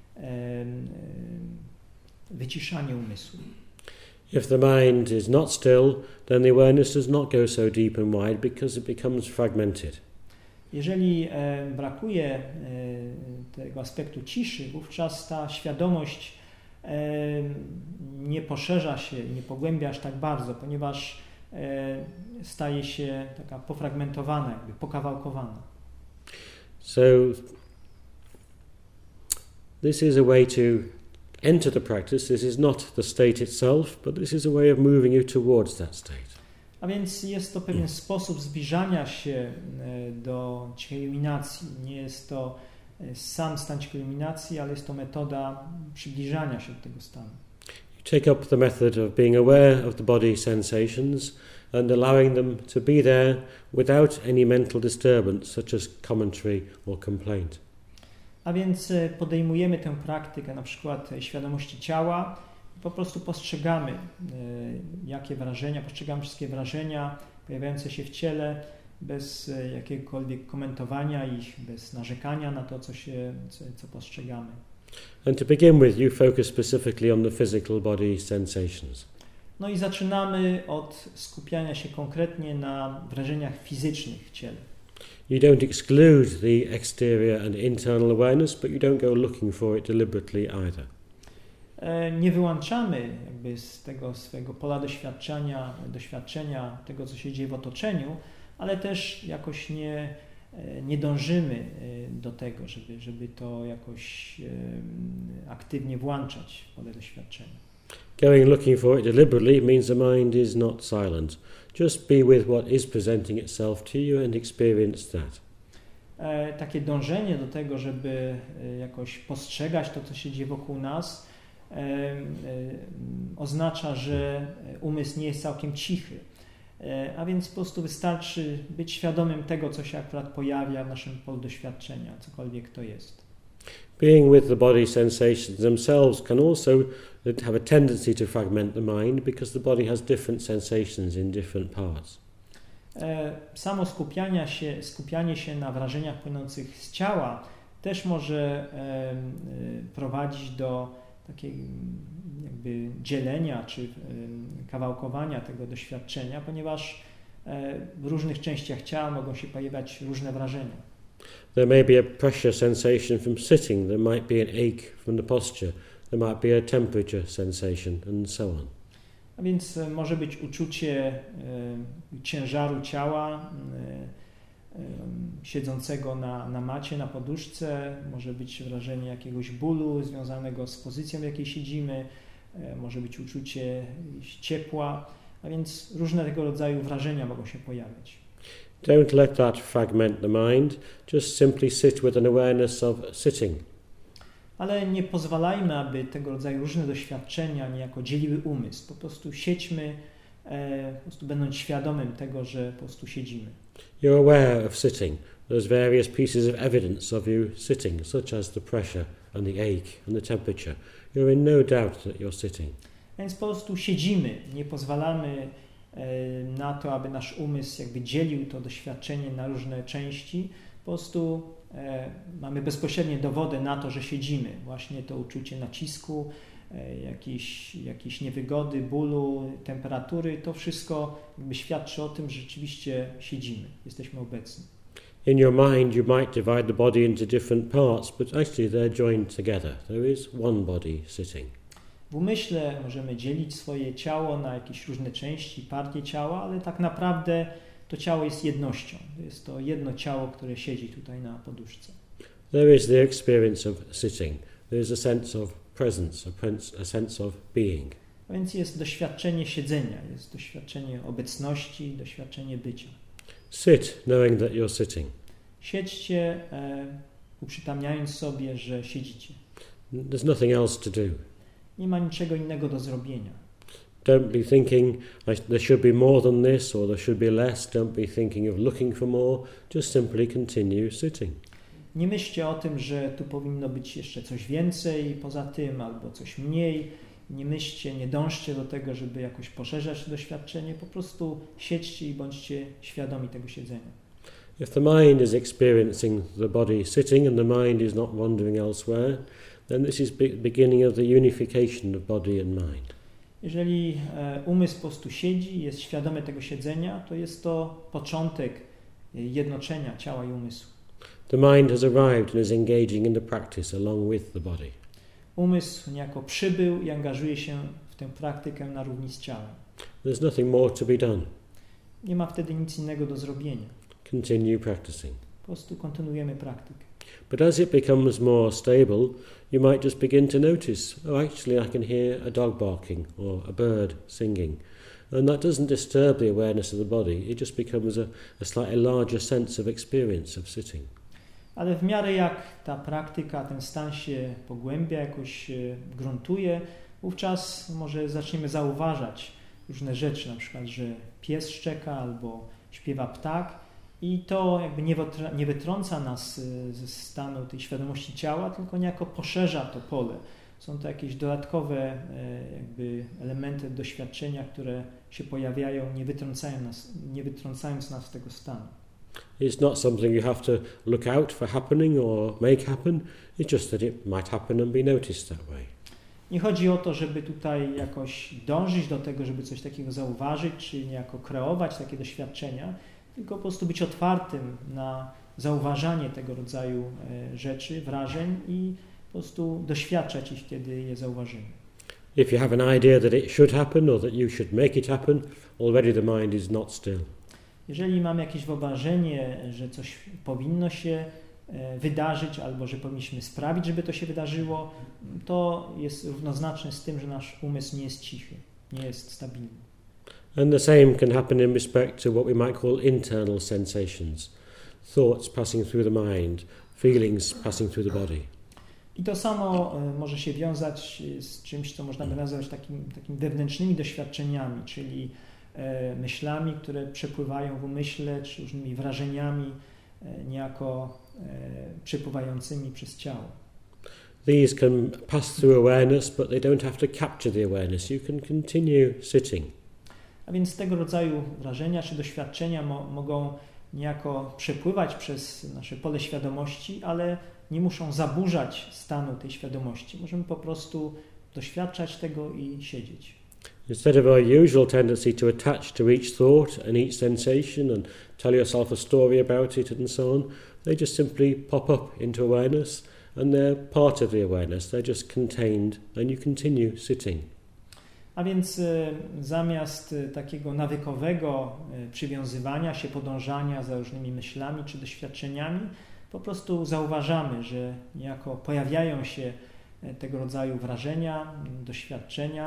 wyciszanie umysłu. If the mind is not still, then the awareness does not go so deep and wide because it becomes fragmented. Jeżeli brakuje tego aspektu ciszy, wówczas ta świadomość nie poszerza się, nie pogłębia aż tak bardzo, ponieważ staje się taka pofragmentowana, jakby pokawałkowana. So this is a way to enter the practice. This is not the state itself, but this is a way of moving you towards that state. A więc jest to pewien sposób zbliżania się do cichej iluminacji. Nie jest to sam stan cichej iluminacji, ale jest to metoda przybliżania się do tego stanu. You take up the method of being aware of the body sensations and allowing them to be there without any mental disturbance, such as commentary or complaint. A więc podejmujemy tę praktykę na przykład świadomości ciała i po prostu postrzegamy jakie wrażenia, postrzegamy wszystkie wrażenia pojawiające się w ciele bez jakiegokolwiek komentowania ich, bez narzekania na to, co postrzegamy. And to begin with, you focus specifically on the physical body sensations. No i zaczynamy od skupiania się konkretnie na wrażeniach fizycznych w ciele. You don't exclude the exterior and internal awareness, but you don't go looking for it deliberately either. Nie wyłączamy jakby z tego swojego pola doświadczenia tego, co się dzieje w otoczeniu, ale też jakoś nie dążymy do tego, żeby to jakoś aktywnie włączać w pole doświadczenia. Going looking for it deliberately means the mind is not silent. Just be with what is presenting itself to you and experience that. Takie dążenie do tego, żeby jakoś postrzegać to, co się dzieje wokół nas, oznacza, że umysł nie jest całkiem cichy. A więc po prostu wystarczy być świadomym tego, co się akurat pojawia w naszym polu doświadczenia, cokolwiek to jest. Being with the body sensations themselves can also have a tendency to fragment the mind because the body has different sensations in different parts. Samo skupianie się na wrażeniach płynących z ciała też może prowadzić do takiego jakby dzielenia czy kawałkowania tego doświadczenia, ponieważ w różnych częściach ciała mogą się pojawiać różne wrażenia. There may be a pressure sensation from sitting, there might be an ache from the posture, there might be a temperature sensation and so on. A więc może być uczucie ciężaru ciała siedzącego na macie, na poduszce, może być wrażenie jakiegoś bólu związanego z pozycją, w jakiej siedzimy, może być uczucie ciepła, A więc różne tego rodzaju wrażenia mogą się pojawiać. Don't let that fragment the mind. Just simply sit with an awareness of sitting. Ale nie pozwalajmy, aby tego rodzaju różne doświadczenia niejako dzieliły umysł. Po prostu siedźmy, po prostu będąc świadomym tego, że po prostu siedzimy. You're aware of sitting. There's various pieces of evidence of you sitting, such as the pressure and the ache and the temperature. You're in no doubt that you're sitting. Więc po prostu siedzimy, nie pozwalamy na to, aby nasz umysł jakby dzielił to doświadczenie na różne części. Po prostu mamy bezpośrednie dowody na to, że siedzimy. Właśnie to uczucie nacisku, jakieś niewygody, bólu, temperatury, to wszystko jakby świadczy o tym, że rzeczywiście siedzimy, jesteśmy obecni. In your mind you might divide the body into different parts, but actually they're joined together. There is one body sitting. W umyśle możemy dzielić swoje ciało na jakieś różne części, partie ciała, ale tak naprawdę to ciało jest jednością. Jest to jedno ciało, które siedzi tutaj na poduszce. There is the experience of sitting. There is a sense of presence, a sense of being. A więc jest doświadczenie siedzenia, jest doświadczenie obecności, doświadczenie bycia. Sit knowing that you're sitting. Siedźcie, uprzytamniając sobie, że siedzicie. There's nothing else to do. Nie ma niczego innego do zrobienia. Don't be thinking there should be more than this or there should be less. Don't be thinking of looking for more. Just simply continue sitting. Nie myślcie o tym, że tu powinno być jeszcze coś więcej poza tym albo coś mniej. Nie myślcie, nie dążcie do tego, żeby jakoś poszerzać to doświadczenie. Po prostu siedźcie i bądźcie świadomi tego siedzenia. If the mind is experiencing the body sitting and the mind is not wandering elsewhere, then this is beginning of the unification of body and mind. Jeżeli umysł po prostu siedzi, jest świadomy tego siedzenia, to jest to początek jednoczenia ciała i umysłu. The mind has arrived and is engaging in the practice along with the body. Umysł niejako przybył i angażuje się w tę praktykę na równi z ciałem. There's nothing more to be done. Nie ma wtedy nic innego do zrobienia. Continue practicing. Po prostu kontynuujemy praktykę. But as it becomes more stable, you might just begin to notice, oh, actually I can hear a dog barking or a bird singing. And that doesn't disturb the awareness of the body. It just becomes a slightly larger sense of experience of sitting. Ale w miarę jak ta praktyka, ten stan się pogłębia, jakoś gruntuje, wówczas może zaczniemy zauważać różne rzeczy, na przykład, że pies szczeka albo śpiewa ptak i to jakby nie wytrąca nas ze stanu tej świadomości ciała, tylko niejako poszerza to pole. Są to jakieś dodatkowe jakby elementy doświadczenia, które się pojawiają, nie wytrącając nas z tego stanu. It's not something you have to look out for happening or make happen. It's just that it might happen and be noticed that way. Nie chodzi o to, żeby tutaj jakoś dążyć do tego, żeby coś takiego zauważyć, czy niejako kreować takie doświadczenia, tylko po prostu być otwartym na zauważanie tego rodzaju rzeczy, wrażeń i po prostu doświadczać ich, kiedy je zauważymy. If you have an idea that it should happen or that you should make it happen, already the mind is not still. Jeżeli mamy jakieś wyobrażenie, że coś powinno się wydarzyć albo że powinniśmy sprawić, żeby to się wydarzyło, to jest równoznaczne z tym, że nasz umysł nie jest cichy, nie jest stabilny. And the same can happen in respect to what we might call internal sensations, thoughts passing through the mind, feelings passing through the body. I to samo może się wiązać z czymś, co można by nazwać takimi wewnętrznymi doświadczeniami, czyli myślami, które przepływają w umyśle, czy różnymi wrażeniami niejako przepływającymi przez ciało. These can pass through awareness, but they don't have to capture the awareness. You can continue sitting. A więc tego rodzaju wrażenia czy doświadczenia mogą niejako przepływać przez nasze pole świadomości, ale nie muszą zaburzać stanu tej świadomości. Możemy po prostu doświadczać tego i siedzieć. Instead of our usual tendency to attach to each thought and each sensation and tell yourself a story about it and so on, they just simply pop up into awareness and they're part of the awareness. They're just contained and you continue sitting. A więc zamiast takiego nawykowego przywiązywania się, podążania za różnymi myślami czy doświadczeniami, po prostu zauważamy, że niejako pojawiają się tego rodzaju wrażenia, doświadczenia,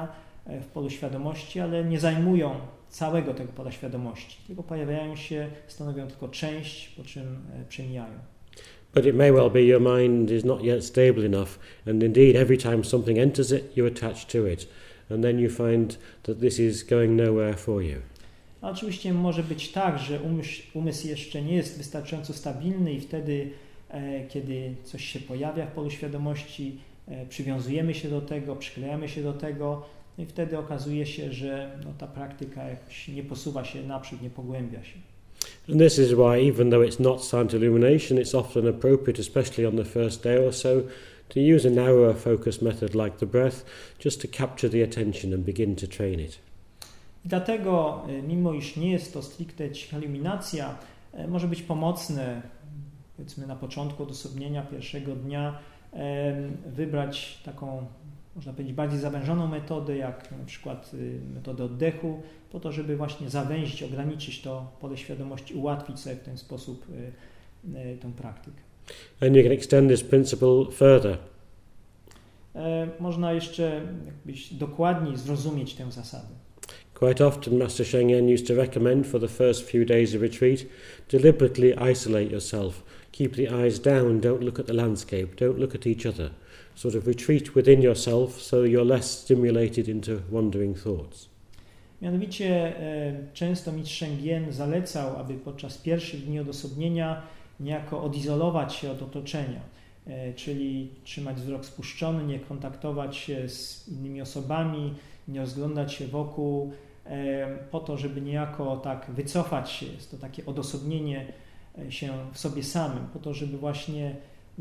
w polu świadomości, ale nie zajmują całego tego pola świadomości, tylko pojawiają się, stanowią tylko część, po czym przemijają. But it may well be your mind is not yet stable enough, and indeed every time something enters it, you attach to it, and then you find that this is going nowhere for you. A oczywiście może być tak, że umysł jeszcze nie jest wystarczająco stabilny i wtedy, kiedy coś się pojawia w polu świadomości, przywiązujemy się do tego, przyklejamy się do tego i wtedy okazuje się, że ta praktyka jakoś nie posuwa się naprzód, nie pogłębia się. And this is why, even though it's not silent illumination, it's often appropriate, especially on the first day or so, to use a narrower focus method like the breath, just to capture the attention and begin to train it. I dlatego, mimo iż nie jest to stricte cicha iluminacja, może być pomocne, powiedzmy na początku odosobnienia pierwszego dnia, wybrać taką, można powiedzieć, bardziej zawężoną metodę, jak na przykład metodę oddechu, po to, żeby właśnie zawęzić, ograniczyć to pole świadomości, ułatwić sobie w ten sposób tę praktykę. And you can extend this principle further. Można jeszcze jakbyś dokładniej zrozumieć tę zasadę. Quite often Master Sheng Yen used to recommend for the first few days of retreat, deliberately isolate yourself, keep the eyes down, don't look at the landscape, don't look at each other. Sort of retreat within yourself so you're less stimulated into wandering thoughts. Mianowicie często mistrz Sheng Yen zalecał, aby podczas pierwszych dni odosobnienia niejako odizolować się od otoczenia, czyli trzymać wzrok spuszczony, nie kontaktować się z innymi osobami, nie rozglądać się wokół, po to, żeby niejako tak wycofać się. Jest to takie odosobnienie się w sobie samym, po to, żeby właśnie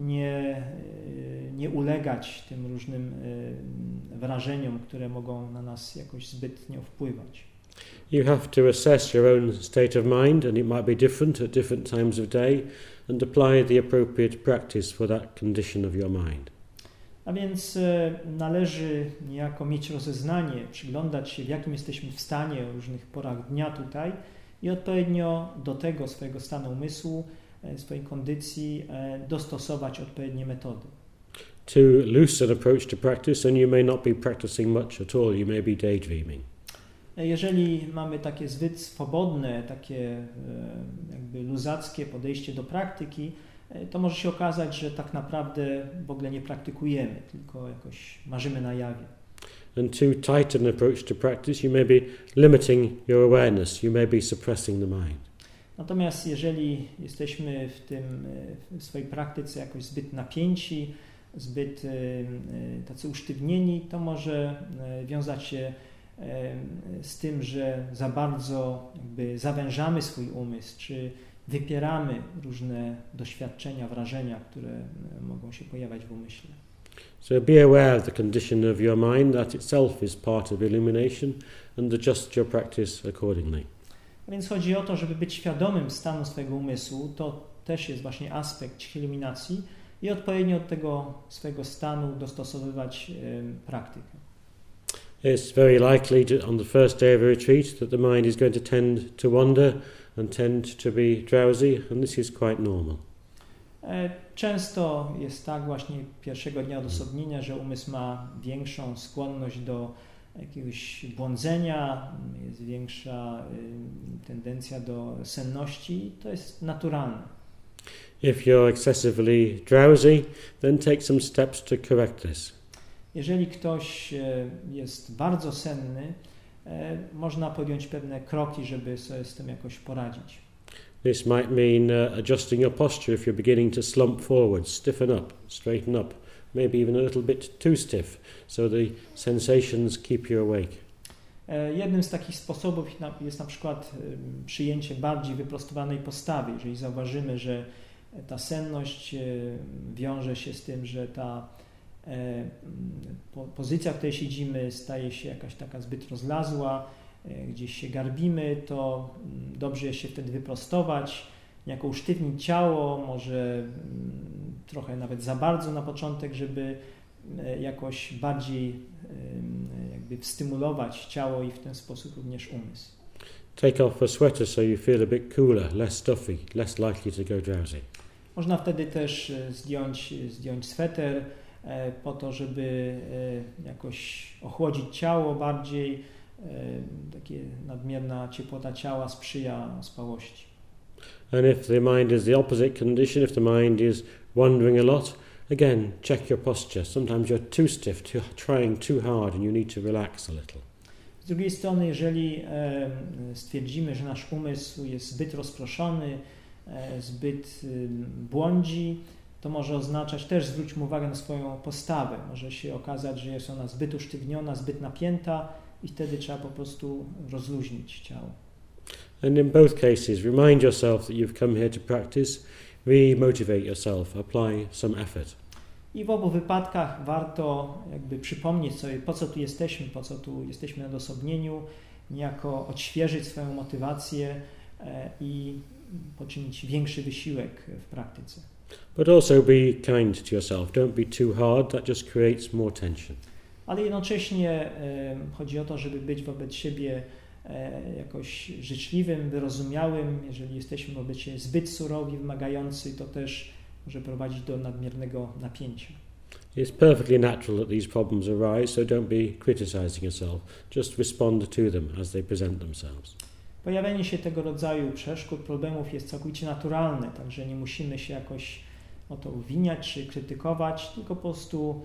nie ulegać tym różnym wrażeniom, które mogą na nas jakoś zbytnio wpływać. You have to assess your own state of mind, and it might be different at different times of day, and apply the appropriate practice for that condition of your mind. A więc należy niejako mieć rozeznanie, przyglądać się, w jakim jesteśmy w stanie o różnych porach dnia tutaj i odpowiednio do tego swojego stanu umysłu, swojej kondycji dostosować odpowiednie metody. To loosen approach to practice, and you may not be practicing much at all, you may be daydreaming. Jeżeli mamy takie zbyt swobodne, takie jakby luzackie podejście do praktyki, to może się okazać, że tak naprawdę w ogóle nie praktykujemy, tylko jakoś marzymy na jawie. And too tight an approach to practice, you may be limiting your awareness, you may be suppressing the mind. Natomiast jeżeli jesteśmy w swojej praktyce jakoś zbyt napięci, zbyt tacy usztywnieni, to może wiązać się z tym, że za bardzo jakby zawężamy swój umysł, czy wypieramy różne doświadczenia, wrażenia, które mogą się pojawiać w umyśle. So be aware of the condition of your mind, that itself is part of illumination, and adjust your practice accordingly. A więc chodzi o to, żeby być świadomym stanu swojego umysłu, to też jest właśnie aspekt iluminacji i odpowiednio od tego swojego stanu dostosowywać praktykę. It's very likely on the first day of a retreat that the mind is going to tend to wander and tend to be drowsy, and this is quite normal. Często jest tak właśnie pierwszego dnia odosobnienia, że umysł ma większą skłonność do jakiegoś błądzenia, jest większa tendencja do senności, to jest naturalne. If you're excessively drowsy, then take some steps to correct this. Jeżeli ktoś jest bardzo senny, można podjąć pewne kroki, żeby sobie z tym jakoś poradzić. This might mean adjusting your posture if you're beginning to slump forward, stiffen up, straighten up, maybe even a little bit too stiff, so the sensations keep you awake. Jednym z takich sposobów jest na przykład przyjęcie bardziej wyprostowanej postawy. Jeżeli zauważymy, że ta senność wiąże się z tym, że ta pozycja, w której siedzimy, staje się jakaś taka zbyt rozlazła, gdzieś się garbimy, to dobrze jest się wtedy wyprostować, niejako usztywnić ciało, może trochę nawet za bardzo na początek, żeby jakoś bardziej jakby stymulować ciało i w ten sposób również umysł. Take off a sweater so you feel a bit cooler, less stuffy, less likely to go drowsy. Można wtedy też zdjąć sweter, po to, żeby jakoś ochłodzić ciało bardziej. Takie nadmierna ciepłota ciała sprzyja ospałości. And if the mind is the opposite condition, if the mind is wandering a lot, again, check your posture. Sometimes you're too stiff, trying too hard, and you need to relax a little. Z drugiej strony, jeżeli stwierdzimy, że nasz umysł jest zbyt rozproszony, zbyt błądzi, to może oznaczać też, zwróćmy uwagę na swoją postawę. Może się okazać, że jest ona zbyt usztywniona, zbyt napięta i wtedy trzeba po prostu rozluźnić ciało. And in both cases, remind yourself that you've come here to practice, re-motivate yourself, apply some effort. I w obu wypadkach warto jakby przypomnieć sobie, po co tu jesteśmy na odosobnieniu, niejako odświeżyć swoją motywację i poczynić większy wysiłek w praktyce. But also be kind to yourself. Don't be too hard. That just creates more tension. Ale jednocześnie chodzi o to, żeby być wobec siebie jakoś życzliwym, wyrozumiałym. Jeżeli jesteśmy wobec siebie zbyt surowi, wymagający, to też może prowadzić do nadmiernego napięcia. It's perfectly natural that these problems arise, so don't be criticizing yourself. Just respond to them as they present themselves. Pojawianie się tego rodzaju przeszkód, problemów jest całkowicie naturalne, także nie musimy się jakoś o to uwiniać czy krytykować, tylko po prostu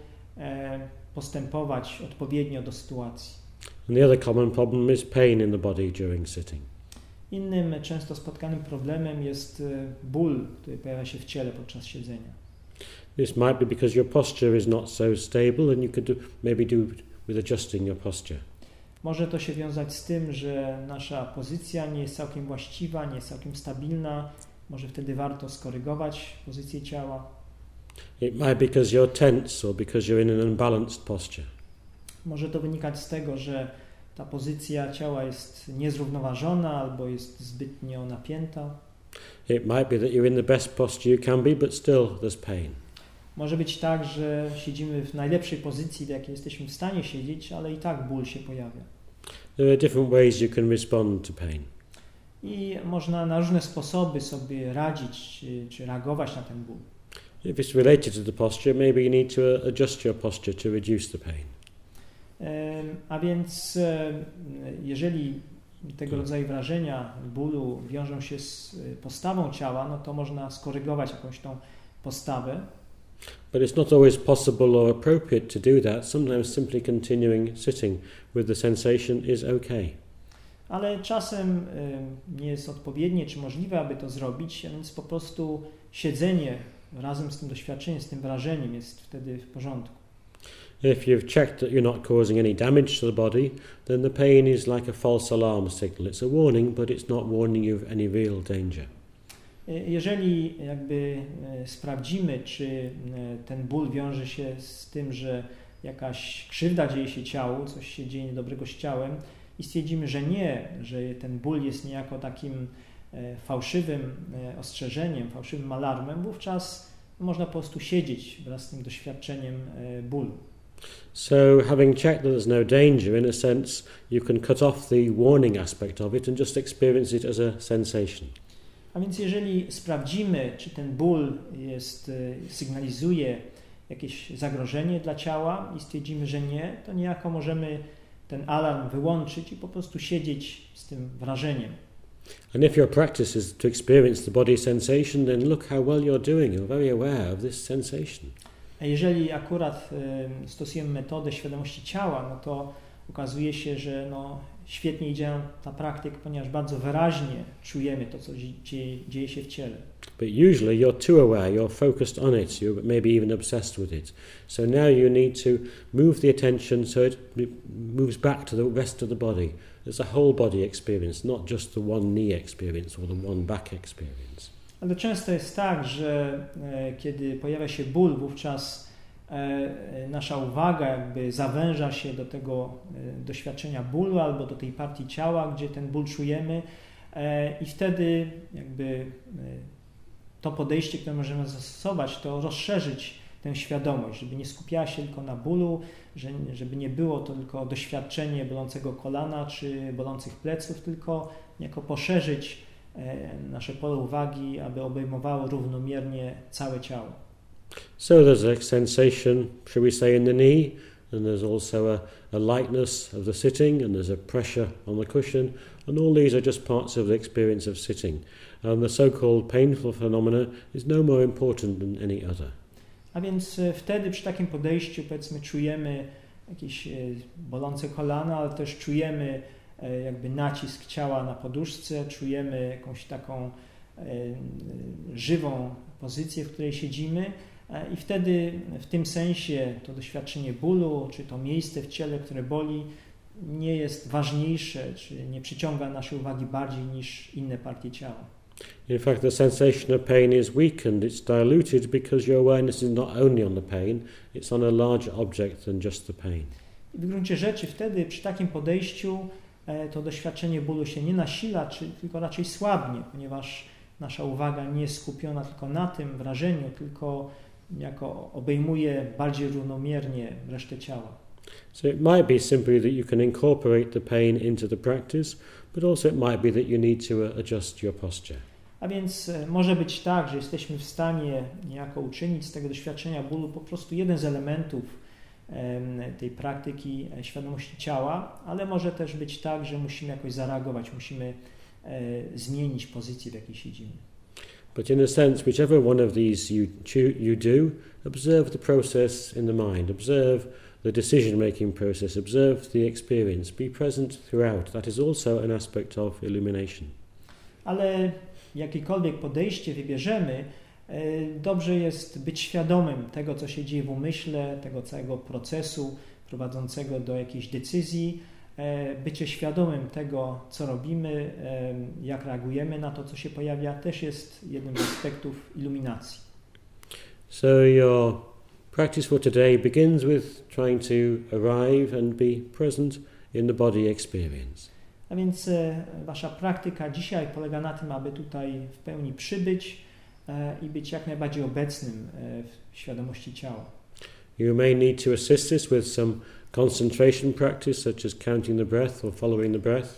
postępować odpowiednio do sytuacji. And the other common problem is pain in the body during sitting. Innym często spotkanym problemem jest ból, który pojawia się w ciele podczas siedzenia. This might be because your posture is not so stable, and you could maybe do with adjusting your posture. Może to się wiązać z tym, że nasza pozycja nie jest całkiem właściwa, nie jest całkiem stabilna. Może wtedy warto skorygować pozycję ciała. It might be because you're tense or because you're in an unbalanced posture. Może to wynikać z tego, że ta pozycja ciała jest niezrównoważona albo jest zbytnio napięta. It might be that you're in the best posture you can be, but still there's pain. Może być tak, że siedzimy w najlepszej pozycji, w jakiej jesteśmy w stanie siedzieć, ale i tak ból się pojawia. There are different ways you can respond to pain. I można na różne sposoby sobie radzić czy reagować na ten ból. If it's related to the posture, maybe you need to adjust your posture to reduce the pain. A więc jeżeli tego rodzaju wrażenia bólu wiążą się z postawą ciała, no to można skorygować jakąś tą postawę. But it's not always possible or appropriate to do that. Sometimes simply continuing sitting with the sensation is okay. Ale czasem nie jest odpowiednie czy możliwe, aby to zrobić, a więc po prostu siedzenie razem z tym doświadczeniem, z tym wrażeniem jest wtedy w porządku. If you've checked that you're not causing any damage to the body, then the pain is like a false alarm signal. It's a warning, but it's not warning you of any real danger. Jeżeli jakby sprawdzimy, czy ten ból wiąże się z tym, że jakaś krzywda dzieje się ciału, coś się dzieje niedobrego z ciałem i stwierdzimy, że nie, że ten ból jest niejako takim fałszywym ostrzeżeniem, fałszywym alarmem, wówczas można po prostu siedzieć wraz z tym doświadczeniem bólu. So, having checked that there's no danger, in a sense, you can cut off the warning aspect of it and just experience it as a sensation. A więc jeżeli sprawdzimy, czy ten ból sygnalizuje jakieś zagrożenie dla ciała i stwierdzimy, że nie, to niejako możemy ten alarm wyłączyć i po prostu siedzieć z tym wrażeniem. And if your practice is to experience the body sensation, then look how well you're doing. You're very aware of this sensation. A jeżeli akurat stosujemy metodę świadomości ciała, no to okazuje się, że świetnie idzie nam ta praktyka, ponieważ bardzo wyraźnie czujemy to, co dzieje się w ciele. But usually you're too aware, you're focused on it, you're maybe even obsessed with it. So now you need to move the attention so it moves back to the rest of the body. It's a whole body experience, not just the one knee experience or the one back experience. Ale często jest tak, że kiedy pojawia się ból, wówczas nasza uwaga jakby zawęża się do tego doświadczenia bólu albo do tej partii ciała, gdzie ten ból czujemy i wtedy jakby to podejście, które możemy zastosować, to rozszerzyć tę świadomość, żeby nie skupiała się tylko na bólu, żeby nie było to tylko doświadczenie bolącego kolana czy bolących pleców, tylko niejako poszerzyć nasze pole uwagi, aby obejmowało równomiernie całe ciało. So there's a sensation, shall we say, in the knee, and there's also a lightness of the sitting, and there's a pressure on the cushion, and all these are just parts of the experience of sitting. And the so-called painful phenomena is no more important than any other. A więc wtedy przy takim podejściu, powiedzmy, czujemy jakieś bolące kolana, ale też czujemy jakby nacisk ciała na poduszce, czujemy jakąś taką żywą pozycję, w której siedzimy i wtedy w tym sensie to doświadczenie bólu, czy to miejsce w ciele, które boli, nie jest ważniejsze, czy nie przyciąga naszej uwagi bardziej niż inne partie ciała. In fact, the sensation of pain is weakened, it's diluted because your awareness is not only on the pain, it's on a larger object than just the pain. I w gruncie rzeczy wtedy przy takim podejściu to doświadczenie bólu się nie nasila, tylko raczej słabnie, ponieważ nasza uwaga nie jest skupiona tylko na tym wrażeniu, tylko niejako obejmuje bardziej równomiernie resztę ciała. So it might be simply that you can incorporate the pain into the practice, but also it might be that you need to adjust your posture. A więc może być tak, że jesteśmy w stanie niejako uczynić z tego doświadczenia bólu po prostu jeden z elementów tej praktyki świadomości ciała, ale może też być tak, że musimy jakoś zareagować, musimy zmienić pozycję, w jakiej siedzimy. But in a sense, whichever one of these you do, observe the process in the mind, observe the decision-making process, observe the experience, be present throughout. That is also an aspect of illumination. Ale jakiekolwiek podejście wybierzemy, dobrze jest być świadomym tego, co się dzieje w umyśle, tego całego procesu prowadzącego do jakiejś decyzji, bycie świadomym tego, co robimy, jak reagujemy na to, co się pojawia, też jest jednym z aspektów iluminacji. So your practice for today begins with trying to arrive and be present in the body experience. A więc wasza praktyka dzisiaj polega na tym, aby tutaj w pełni przybyć i być jak najbardziej obecnym w świadomości ciała. You may need to assist this with some concentration practice, such as counting the breath or following the breath.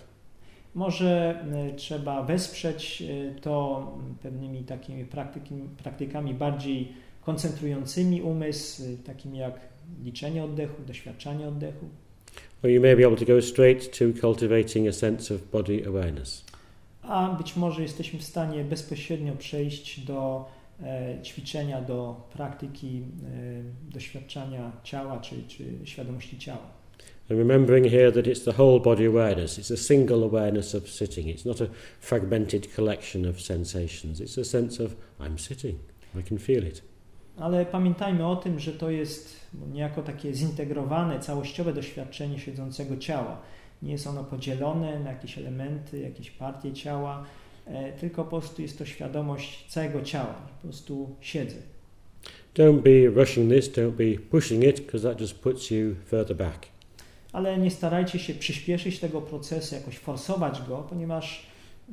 Może trzeba wesprzeć to pewnymi takimi praktykami bardziej koncentrującymi umysł, takimi jak liczenie oddechu, doświadczanie oddechu. Or you may be able to go straight to cultivating a sense of body awareness. A być może jesteśmy w stanie bezpośrednio przejść do ćwiczenia, do praktyki doświadczania ciała czy świadomości ciała. And remembering here that it's the whole body awareness, it's a single awareness of sitting. It's not a fragmented collection of sensations. It's a sense of I'm sitting, I can feel it. Ale pamiętajmy o tym, że to jest niejako takie zintegrowane, całościowe doświadczenie siedzącego ciała. Nie jest ono podzielone na jakieś elementy, jakieś partie ciała, tylko po prostu jest to świadomość całego ciała. Po prostu siedzę. Don't be rushing this, don't be pushing it, because that just puts you further back. Ale nie starajcie się przyspieszyć tego procesu, jakoś forsować go, ponieważ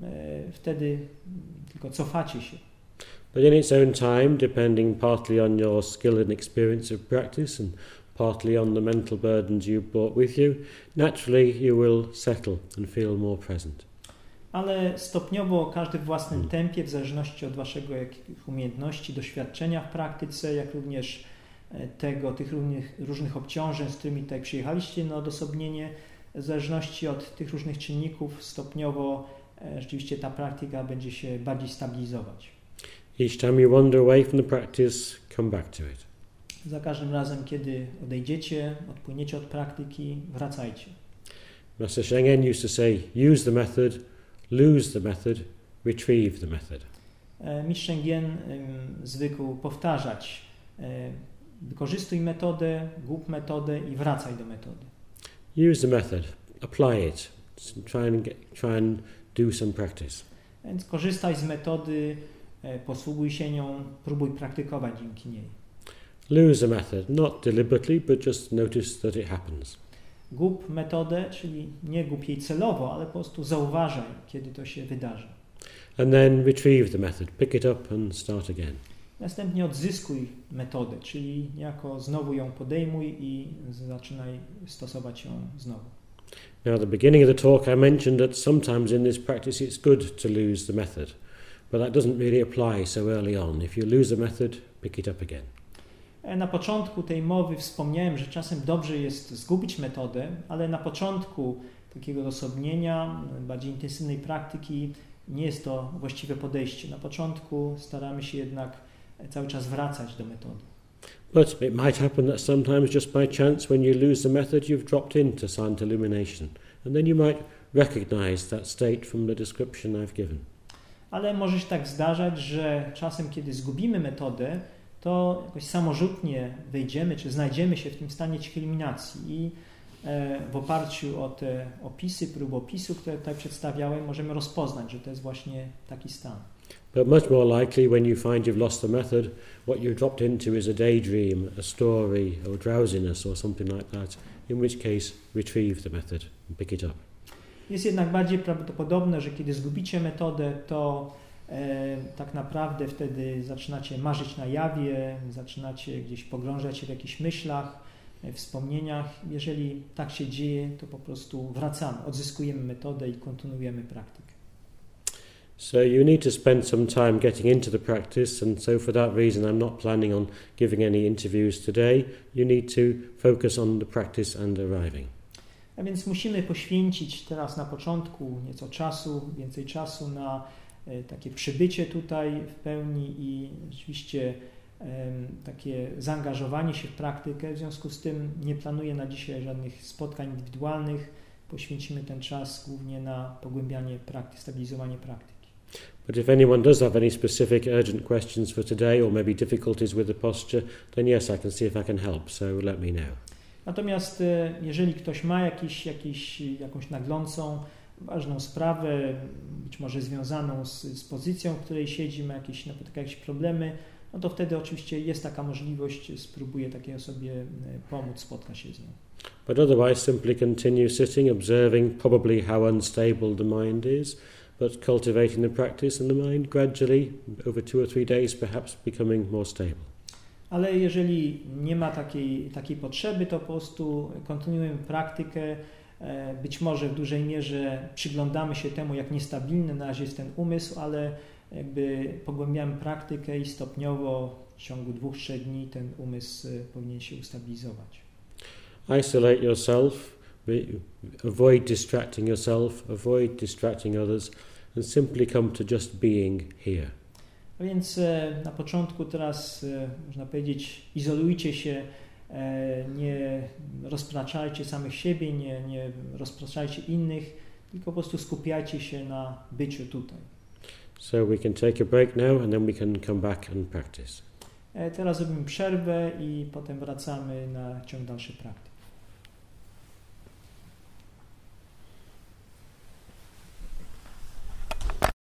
wtedy tylko cofacie się. But in its own time, depending partly on your skill and experience of practice and partly on the mental burdens you brought with you, naturally you will settle and feel more present. Ale stopniowo, każdy w własnym tempie, w zależności od waszego umiejętności, doświadczenia w praktyce, jak również tych różnych obciążeń, z którymi tutaj przyjechaliście na odosobnienie, w zależności od tych różnych czynników, stopniowo rzeczywiście ta praktyka będzie się bardziej stabilizować. Each time you wander away from the practice, come back to it. Za każdym razem, kiedy odejdziecie, odpłyniecie od praktyki, wracajcie. Master Shengen used to say, use the method, lose the method, retrieve the method. Mistrz Shengen zwykł powtarzać, wykorzystuj metodę, gub metodę i wracaj do metody. Use the method, apply it, try and do some practice. Więc korzystaj z metody, posługuj się nią, próbuj praktykować dzięki niej. Lose the method, not deliberately, but just notice that it happens. Gub metodę, czyli nie gub jej celowo, ale po prostu zauważaj, kiedy to się wydarzy. And then retrieve the method, pick it up and start again. Następnie odzyskuj metodę, czyli niejako znowu ją podejmuj i zaczynaj stosować ją znowu. Now at the beginning of the talk I mentioned that sometimes in this practice it's good to lose the method, but that doesn't really apply so early on. If you lose the method, pick it up again. Na początku tej mowy wspomniałem, że czasem dobrze jest zgubić metodę, ale na początku takiego odosobnienia, bardziej intensywnej praktyki nie jest to właściwe podejście. Na początku staramy się jednak cały czas wracać do metody. But it might happen that sometimes just by chance when you lose the method you've dropped into silent illumination and then you might recognize that state from the description I've given. Ale może się tak zdarzać, że czasem kiedy zgubimy metodę, to jakoś samorzutnie wejdziemy, czy znajdziemy się w tym stanie cichej iluminacji i w oparciu o te opisy, próbopisy, które tutaj przedstawiałem, możemy rozpoznać, że to jest właśnie taki stan. But much more likely when you find you've lost the method, what you've dropped into is a daydream, a story, or drowsiness, or something like that, in which case retrieve the method and pick it up. Jest jednak bardziej prawdopodobne, że kiedy zgubicie metodę, to tak naprawdę wtedy zaczynacie marzyć na jawie, zaczynacie gdzieś pogrążać się w jakichś myślach, wspomnieniach. Jeżeli tak się dzieje, to po prostu wracamy, odzyskujemy metodę i kontynuujemy praktykę. So you need to spend some time getting into the practice, and so for that reason I'm not planning on giving any interviews today. You need to focus on the practice and arriving. A więc musimy poświęcić teraz na początku nieco czasu, więcej czasu na takie przybycie tutaj w pełni i rzeczywiście takie zaangażowanie się w praktykę. W związku z tym nie planuję na dzisiaj żadnych spotkań indywidualnych. Poświęcimy ten czas głównie na pogłębianie praktyki, stabilizowanie praktyki. But if anyone does have any specific urgent questions for today or maybe difficulties with the posture, then yes, I can see if I can help, so let me know. Natomiast jeżeli ktoś ma jakąś naglącą, ważną sprawę, być może związaną z pozycją, w której siedzi, napotyka jakieś problemy, no to wtedy oczywiście jest taka możliwość, spróbuję takiej osobie pomóc, spotkać się z nią. But otherwise simply continue sitting, observing probably how unstable the mind is, but cultivating the practice and the mind gradually, over 2 or 3 days, perhaps becoming more stable. Ale jeżeli nie ma takiej potrzeby, to po prostu kontynuujemy praktykę. Być może w dużej mierze przyglądamy się temu, jak niestabilny na razie jest ten umysł, ale jakby pogłębiamy praktykę i stopniowo w ciągu 2-3 dni ten umysł powinien się ustabilizować. Isolate yourself, avoid distracting yourself, avoid distracting others, and simply come to just being here. A więc na początku teraz, można powiedzieć, izolujcie się, nie rozpraszajcie samych siebie, nie rozpraszajcie innych, tylko po prostu skupiajcie się na byciu tutaj. So we can take a break now and then we can come back and practice. Teraz robimy przerwę i potem wracamy na ciąg dalszy praktyki.